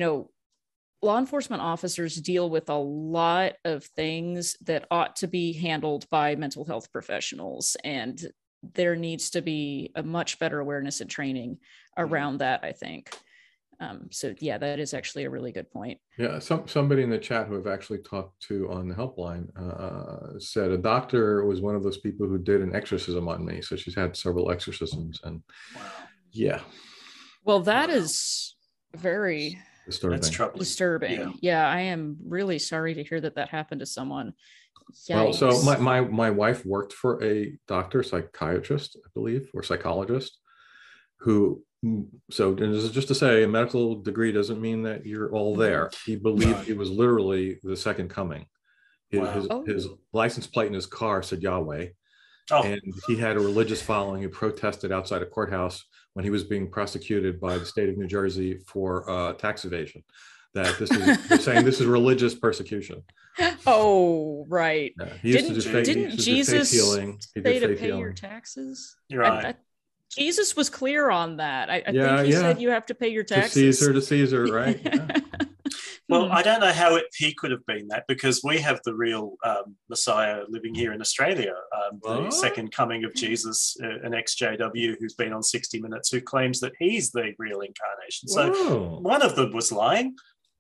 law enforcement officers deal with a lot of things that ought to be handled by mental health professionals. And there needs to be a much better awareness and training around that, I think. So yeah, that is actually a really good point. Yeah, somebody in the chat who I've actually talked to on the helpline said a doctor was one of those people who did an exorcism on me. So she's had several exorcisms, and yeah. Well, that is very Disturbing. That's troubling. disturbing. Yeah, I am really sorry to hear that that happened to someone. Well, so Yikes. my wife worked for a doctor, psychiatrist, I believe, or psychologist, who, so this is just to say, a medical degree doesn't mean that you're all there. He believed he was literally the second coming. His license plate in his car said Yahweh. And he had a religious following who protested outside a courthouse when he was being prosecuted by the state of New Jersey for tax evasion. That they're saying this is religious persecution. Oh, right. Yeah, he used to do faith, didn't Jesus healing. He say did to faith pay healing. your taxes? You're right. Jesus was clear on that. I Yeah, think he yeah. said you have to pay your To taxes. Caesar, right? Yeah. Well, I don't know how he could have been that, because we have the real Messiah living here in Australia, the second coming of Jesus, an ex-JW who's been on 60 Minutes, who claims that he's the real incarnation. So Whoa. one of them was lying.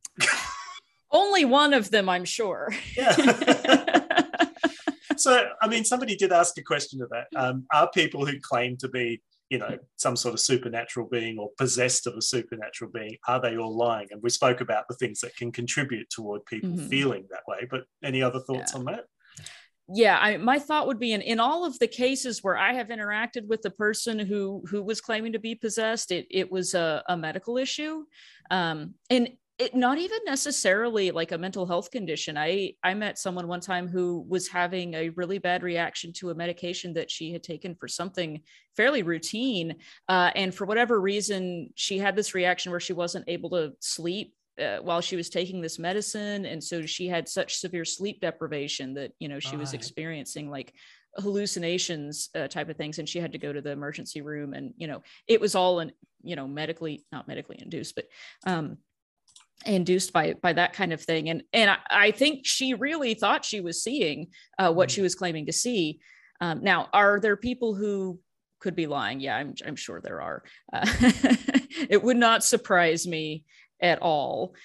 Only one of them, I'm sure. Yeah. So, I mean, somebody did ask a question of that. Are people who claim to be, you know, some sort of supernatural being or possessed of a supernatural being, are they all lying? And we spoke about the things that can contribute toward people feeling that way. But any other thoughts on that? Yeah, my thought would be in all of the cases where I have interacted with the person who was claiming to be possessed, it was a medical issue. And it not even necessarily like a mental health condition. I met someone one time who was having a really bad reaction to a medication that she had taken for something fairly routine. And for whatever reason, she had this reaction where she wasn't able to sleep while she was taking this medicine. And so she had such severe sleep deprivation that, you know, she was experiencing like hallucinations type of things. And she had to go to the emergency room. And, you know, it was all, not medically induced, but induced by that kind of thing. And I think she really thought she was seeing what she was claiming to see. Now, are there people who could be lying? Yeah, I'm sure there are. It would not surprise me at all.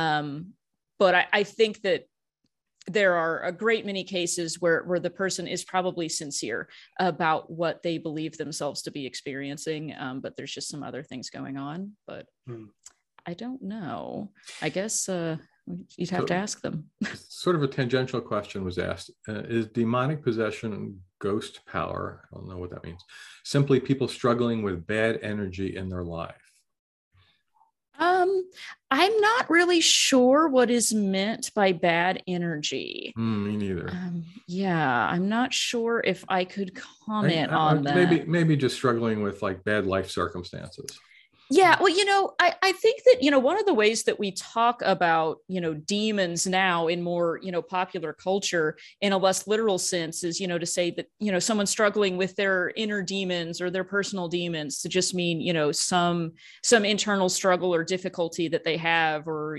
But I think that there are a great many cases where the person is probably sincere about what they believe themselves to be experiencing, but there's just some other things going on. But I don't know. I guess you'd have to ask them. Sort of a tangential question was asked. Is demonic possession ghost power? I don't know what that means. Simply people struggling with bad energy in their life? I'm not really sure what is meant by bad energy. Me neither. Yeah, I'm not sure if I could comment on that. Maybe just struggling with like bad life circumstances. Yeah, well, I think that, one of the ways that we talk about, demons now in more, popular culture in a less literal sense is, to say that, someone struggling with their inner demons or their personal demons, to just mean, some internal struggle or difficulty that they have, or,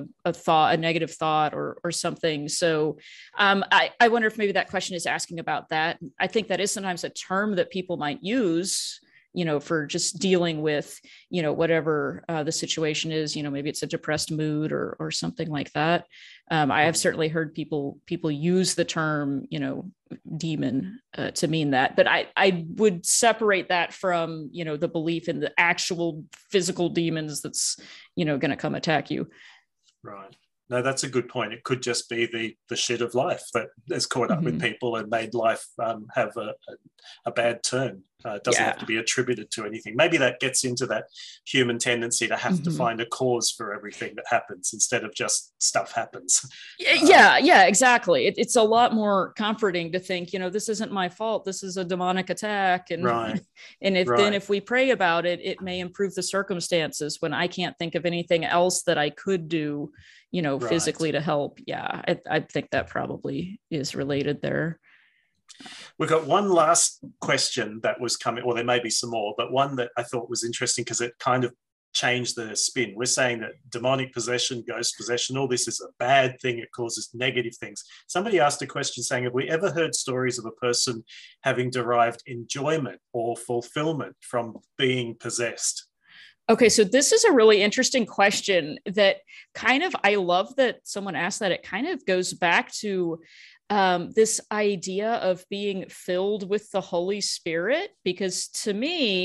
a negative thought or something. So I wonder if maybe that question is asking about that. I think that is sometimes a term that people might use, for just dealing with, whatever the situation is, maybe it's a depressed mood or something like that. I have certainly heard people use the term, demon to mean that, but I would separate that from, the belief in the actual physical demons that's, going to come attack you. Right. No, that's a good point. It could just be the shit of life that has caught up with people and made life have a bad turn. It doesn't have to be attributed to anything. Maybe that gets into that human tendency to have to find a cause for everything that happens instead of just stuff happens. Yeah, exactly. It's a lot more comforting to think, this isn't my fault. This is a demonic attack. And, and if we pray about it, it may improve the circumstances when I can't think of anything else that I could do, physically to help. Yeah, I think that probably is related there. We've got one last question that was coming, or there may be some more, but one that I thought was interesting because it kind of changed the spin. We're saying that demonic possession, ghost possession, all this is a bad thing. It causes negative things. Somebody asked a question saying, have we ever heard stories of a person having derived enjoyment or fulfillment from being possessed? Okay, so this is a really interesting question that I love that someone asked that. It kind of goes back to this idea of being filled with the Holy Spirit, because to me,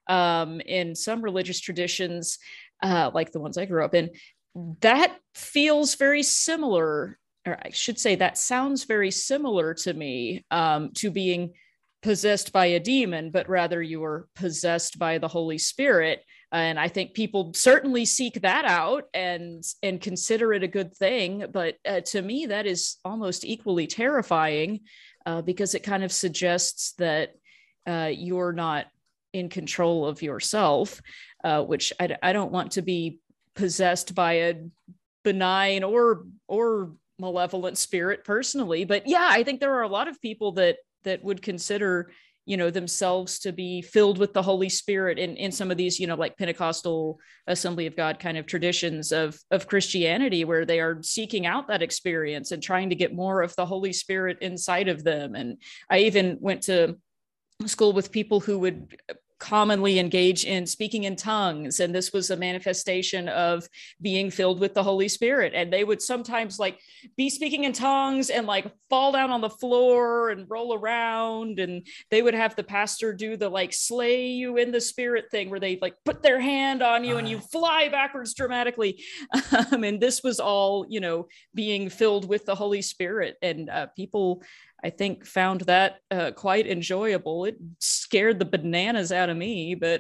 in some religious traditions, like the ones I grew up in, that feels very similar, or I should say that sounds very similar to me, to being possessed by a demon, but rather you are possessed by the Holy Spirit. And I think people certainly seek that out and consider it a good thing. But to me, that is almost equally terrifying, because it kind of suggests that you're not in control of yourself, which I don't want to be possessed by a benign or malevolent spirit personally. But yeah, I think there are a lot of people that would consider, themselves to be filled with the Holy Spirit in some of these, like Pentecostal Assembly of God kind of traditions of Christianity, where they are seeking out that experience and trying to get more of the Holy Spirit inside of them. And I even went to school with people who would commonly engage in speaking in tongues, and this was a manifestation of being filled with the Holy Spirit. And they would sometimes like be speaking in tongues and like fall down on the floor and roll around, and they would have the pastor do the like slay you in the spirit thing, where they like put their hand on you and you fly backwards dramatically. And this was all, being filled with the Holy Spirit. And people, I think, found that quite enjoyable. It scared the bananas out of me, but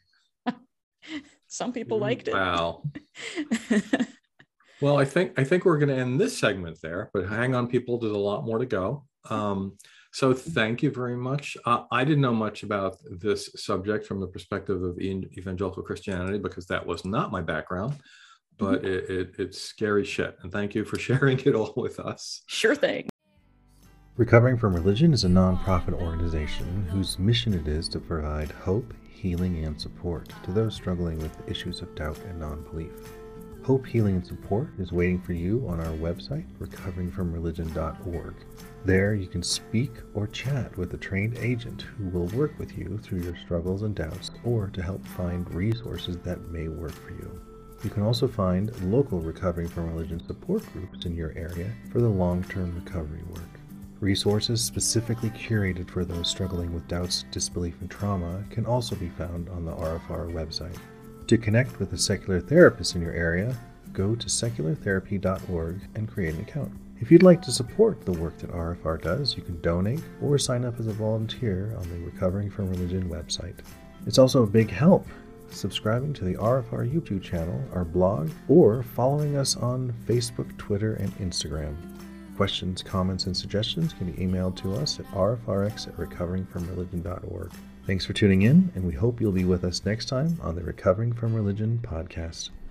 some people liked it. Wow. Well, I think we're going to end this segment there, but hang on, people. There's a lot more to go. So thank you very much. I didn't know much about this subject from the perspective of evangelical Christianity, because that was not my background, but it's scary shit. And thank you for sharing it all with us. Sure thing. Recovering from Religion is a nonprofit organization whose mission it is to provide hope, healing, and support to those struggling with issues of doubt and non-belief. Hope, healing, and support is waiting for you on our website, recoveringfromreligion.org. There you can speak or chat with a trained agent who will work with you through your struggles and doubts, or to help find resources that may work for you. You can also find local Recovering from Religion support groups in your area for the long-term recovery work. Resources specifically curated for those struggling with doubts, disbelief, and trauma can also be found on the RFR website. To connect with a secular therapist in your area, go to seculartherapy.org and create an account. If you'd like to support the work that RFR does, you can donate or sign up as a volunteer on the Recovering from Religion website. It's also a big help subscribing to the RFR YouTube channel, our blog, or following us on Facebook, Twitter, and Instagram. Questions, comments, and suggestions can be emailed to us at rfrx@recoveringfromreligion.org. Thanks for tuning in, and we hope you'll be with us next time on the Recovering from Religion podcast.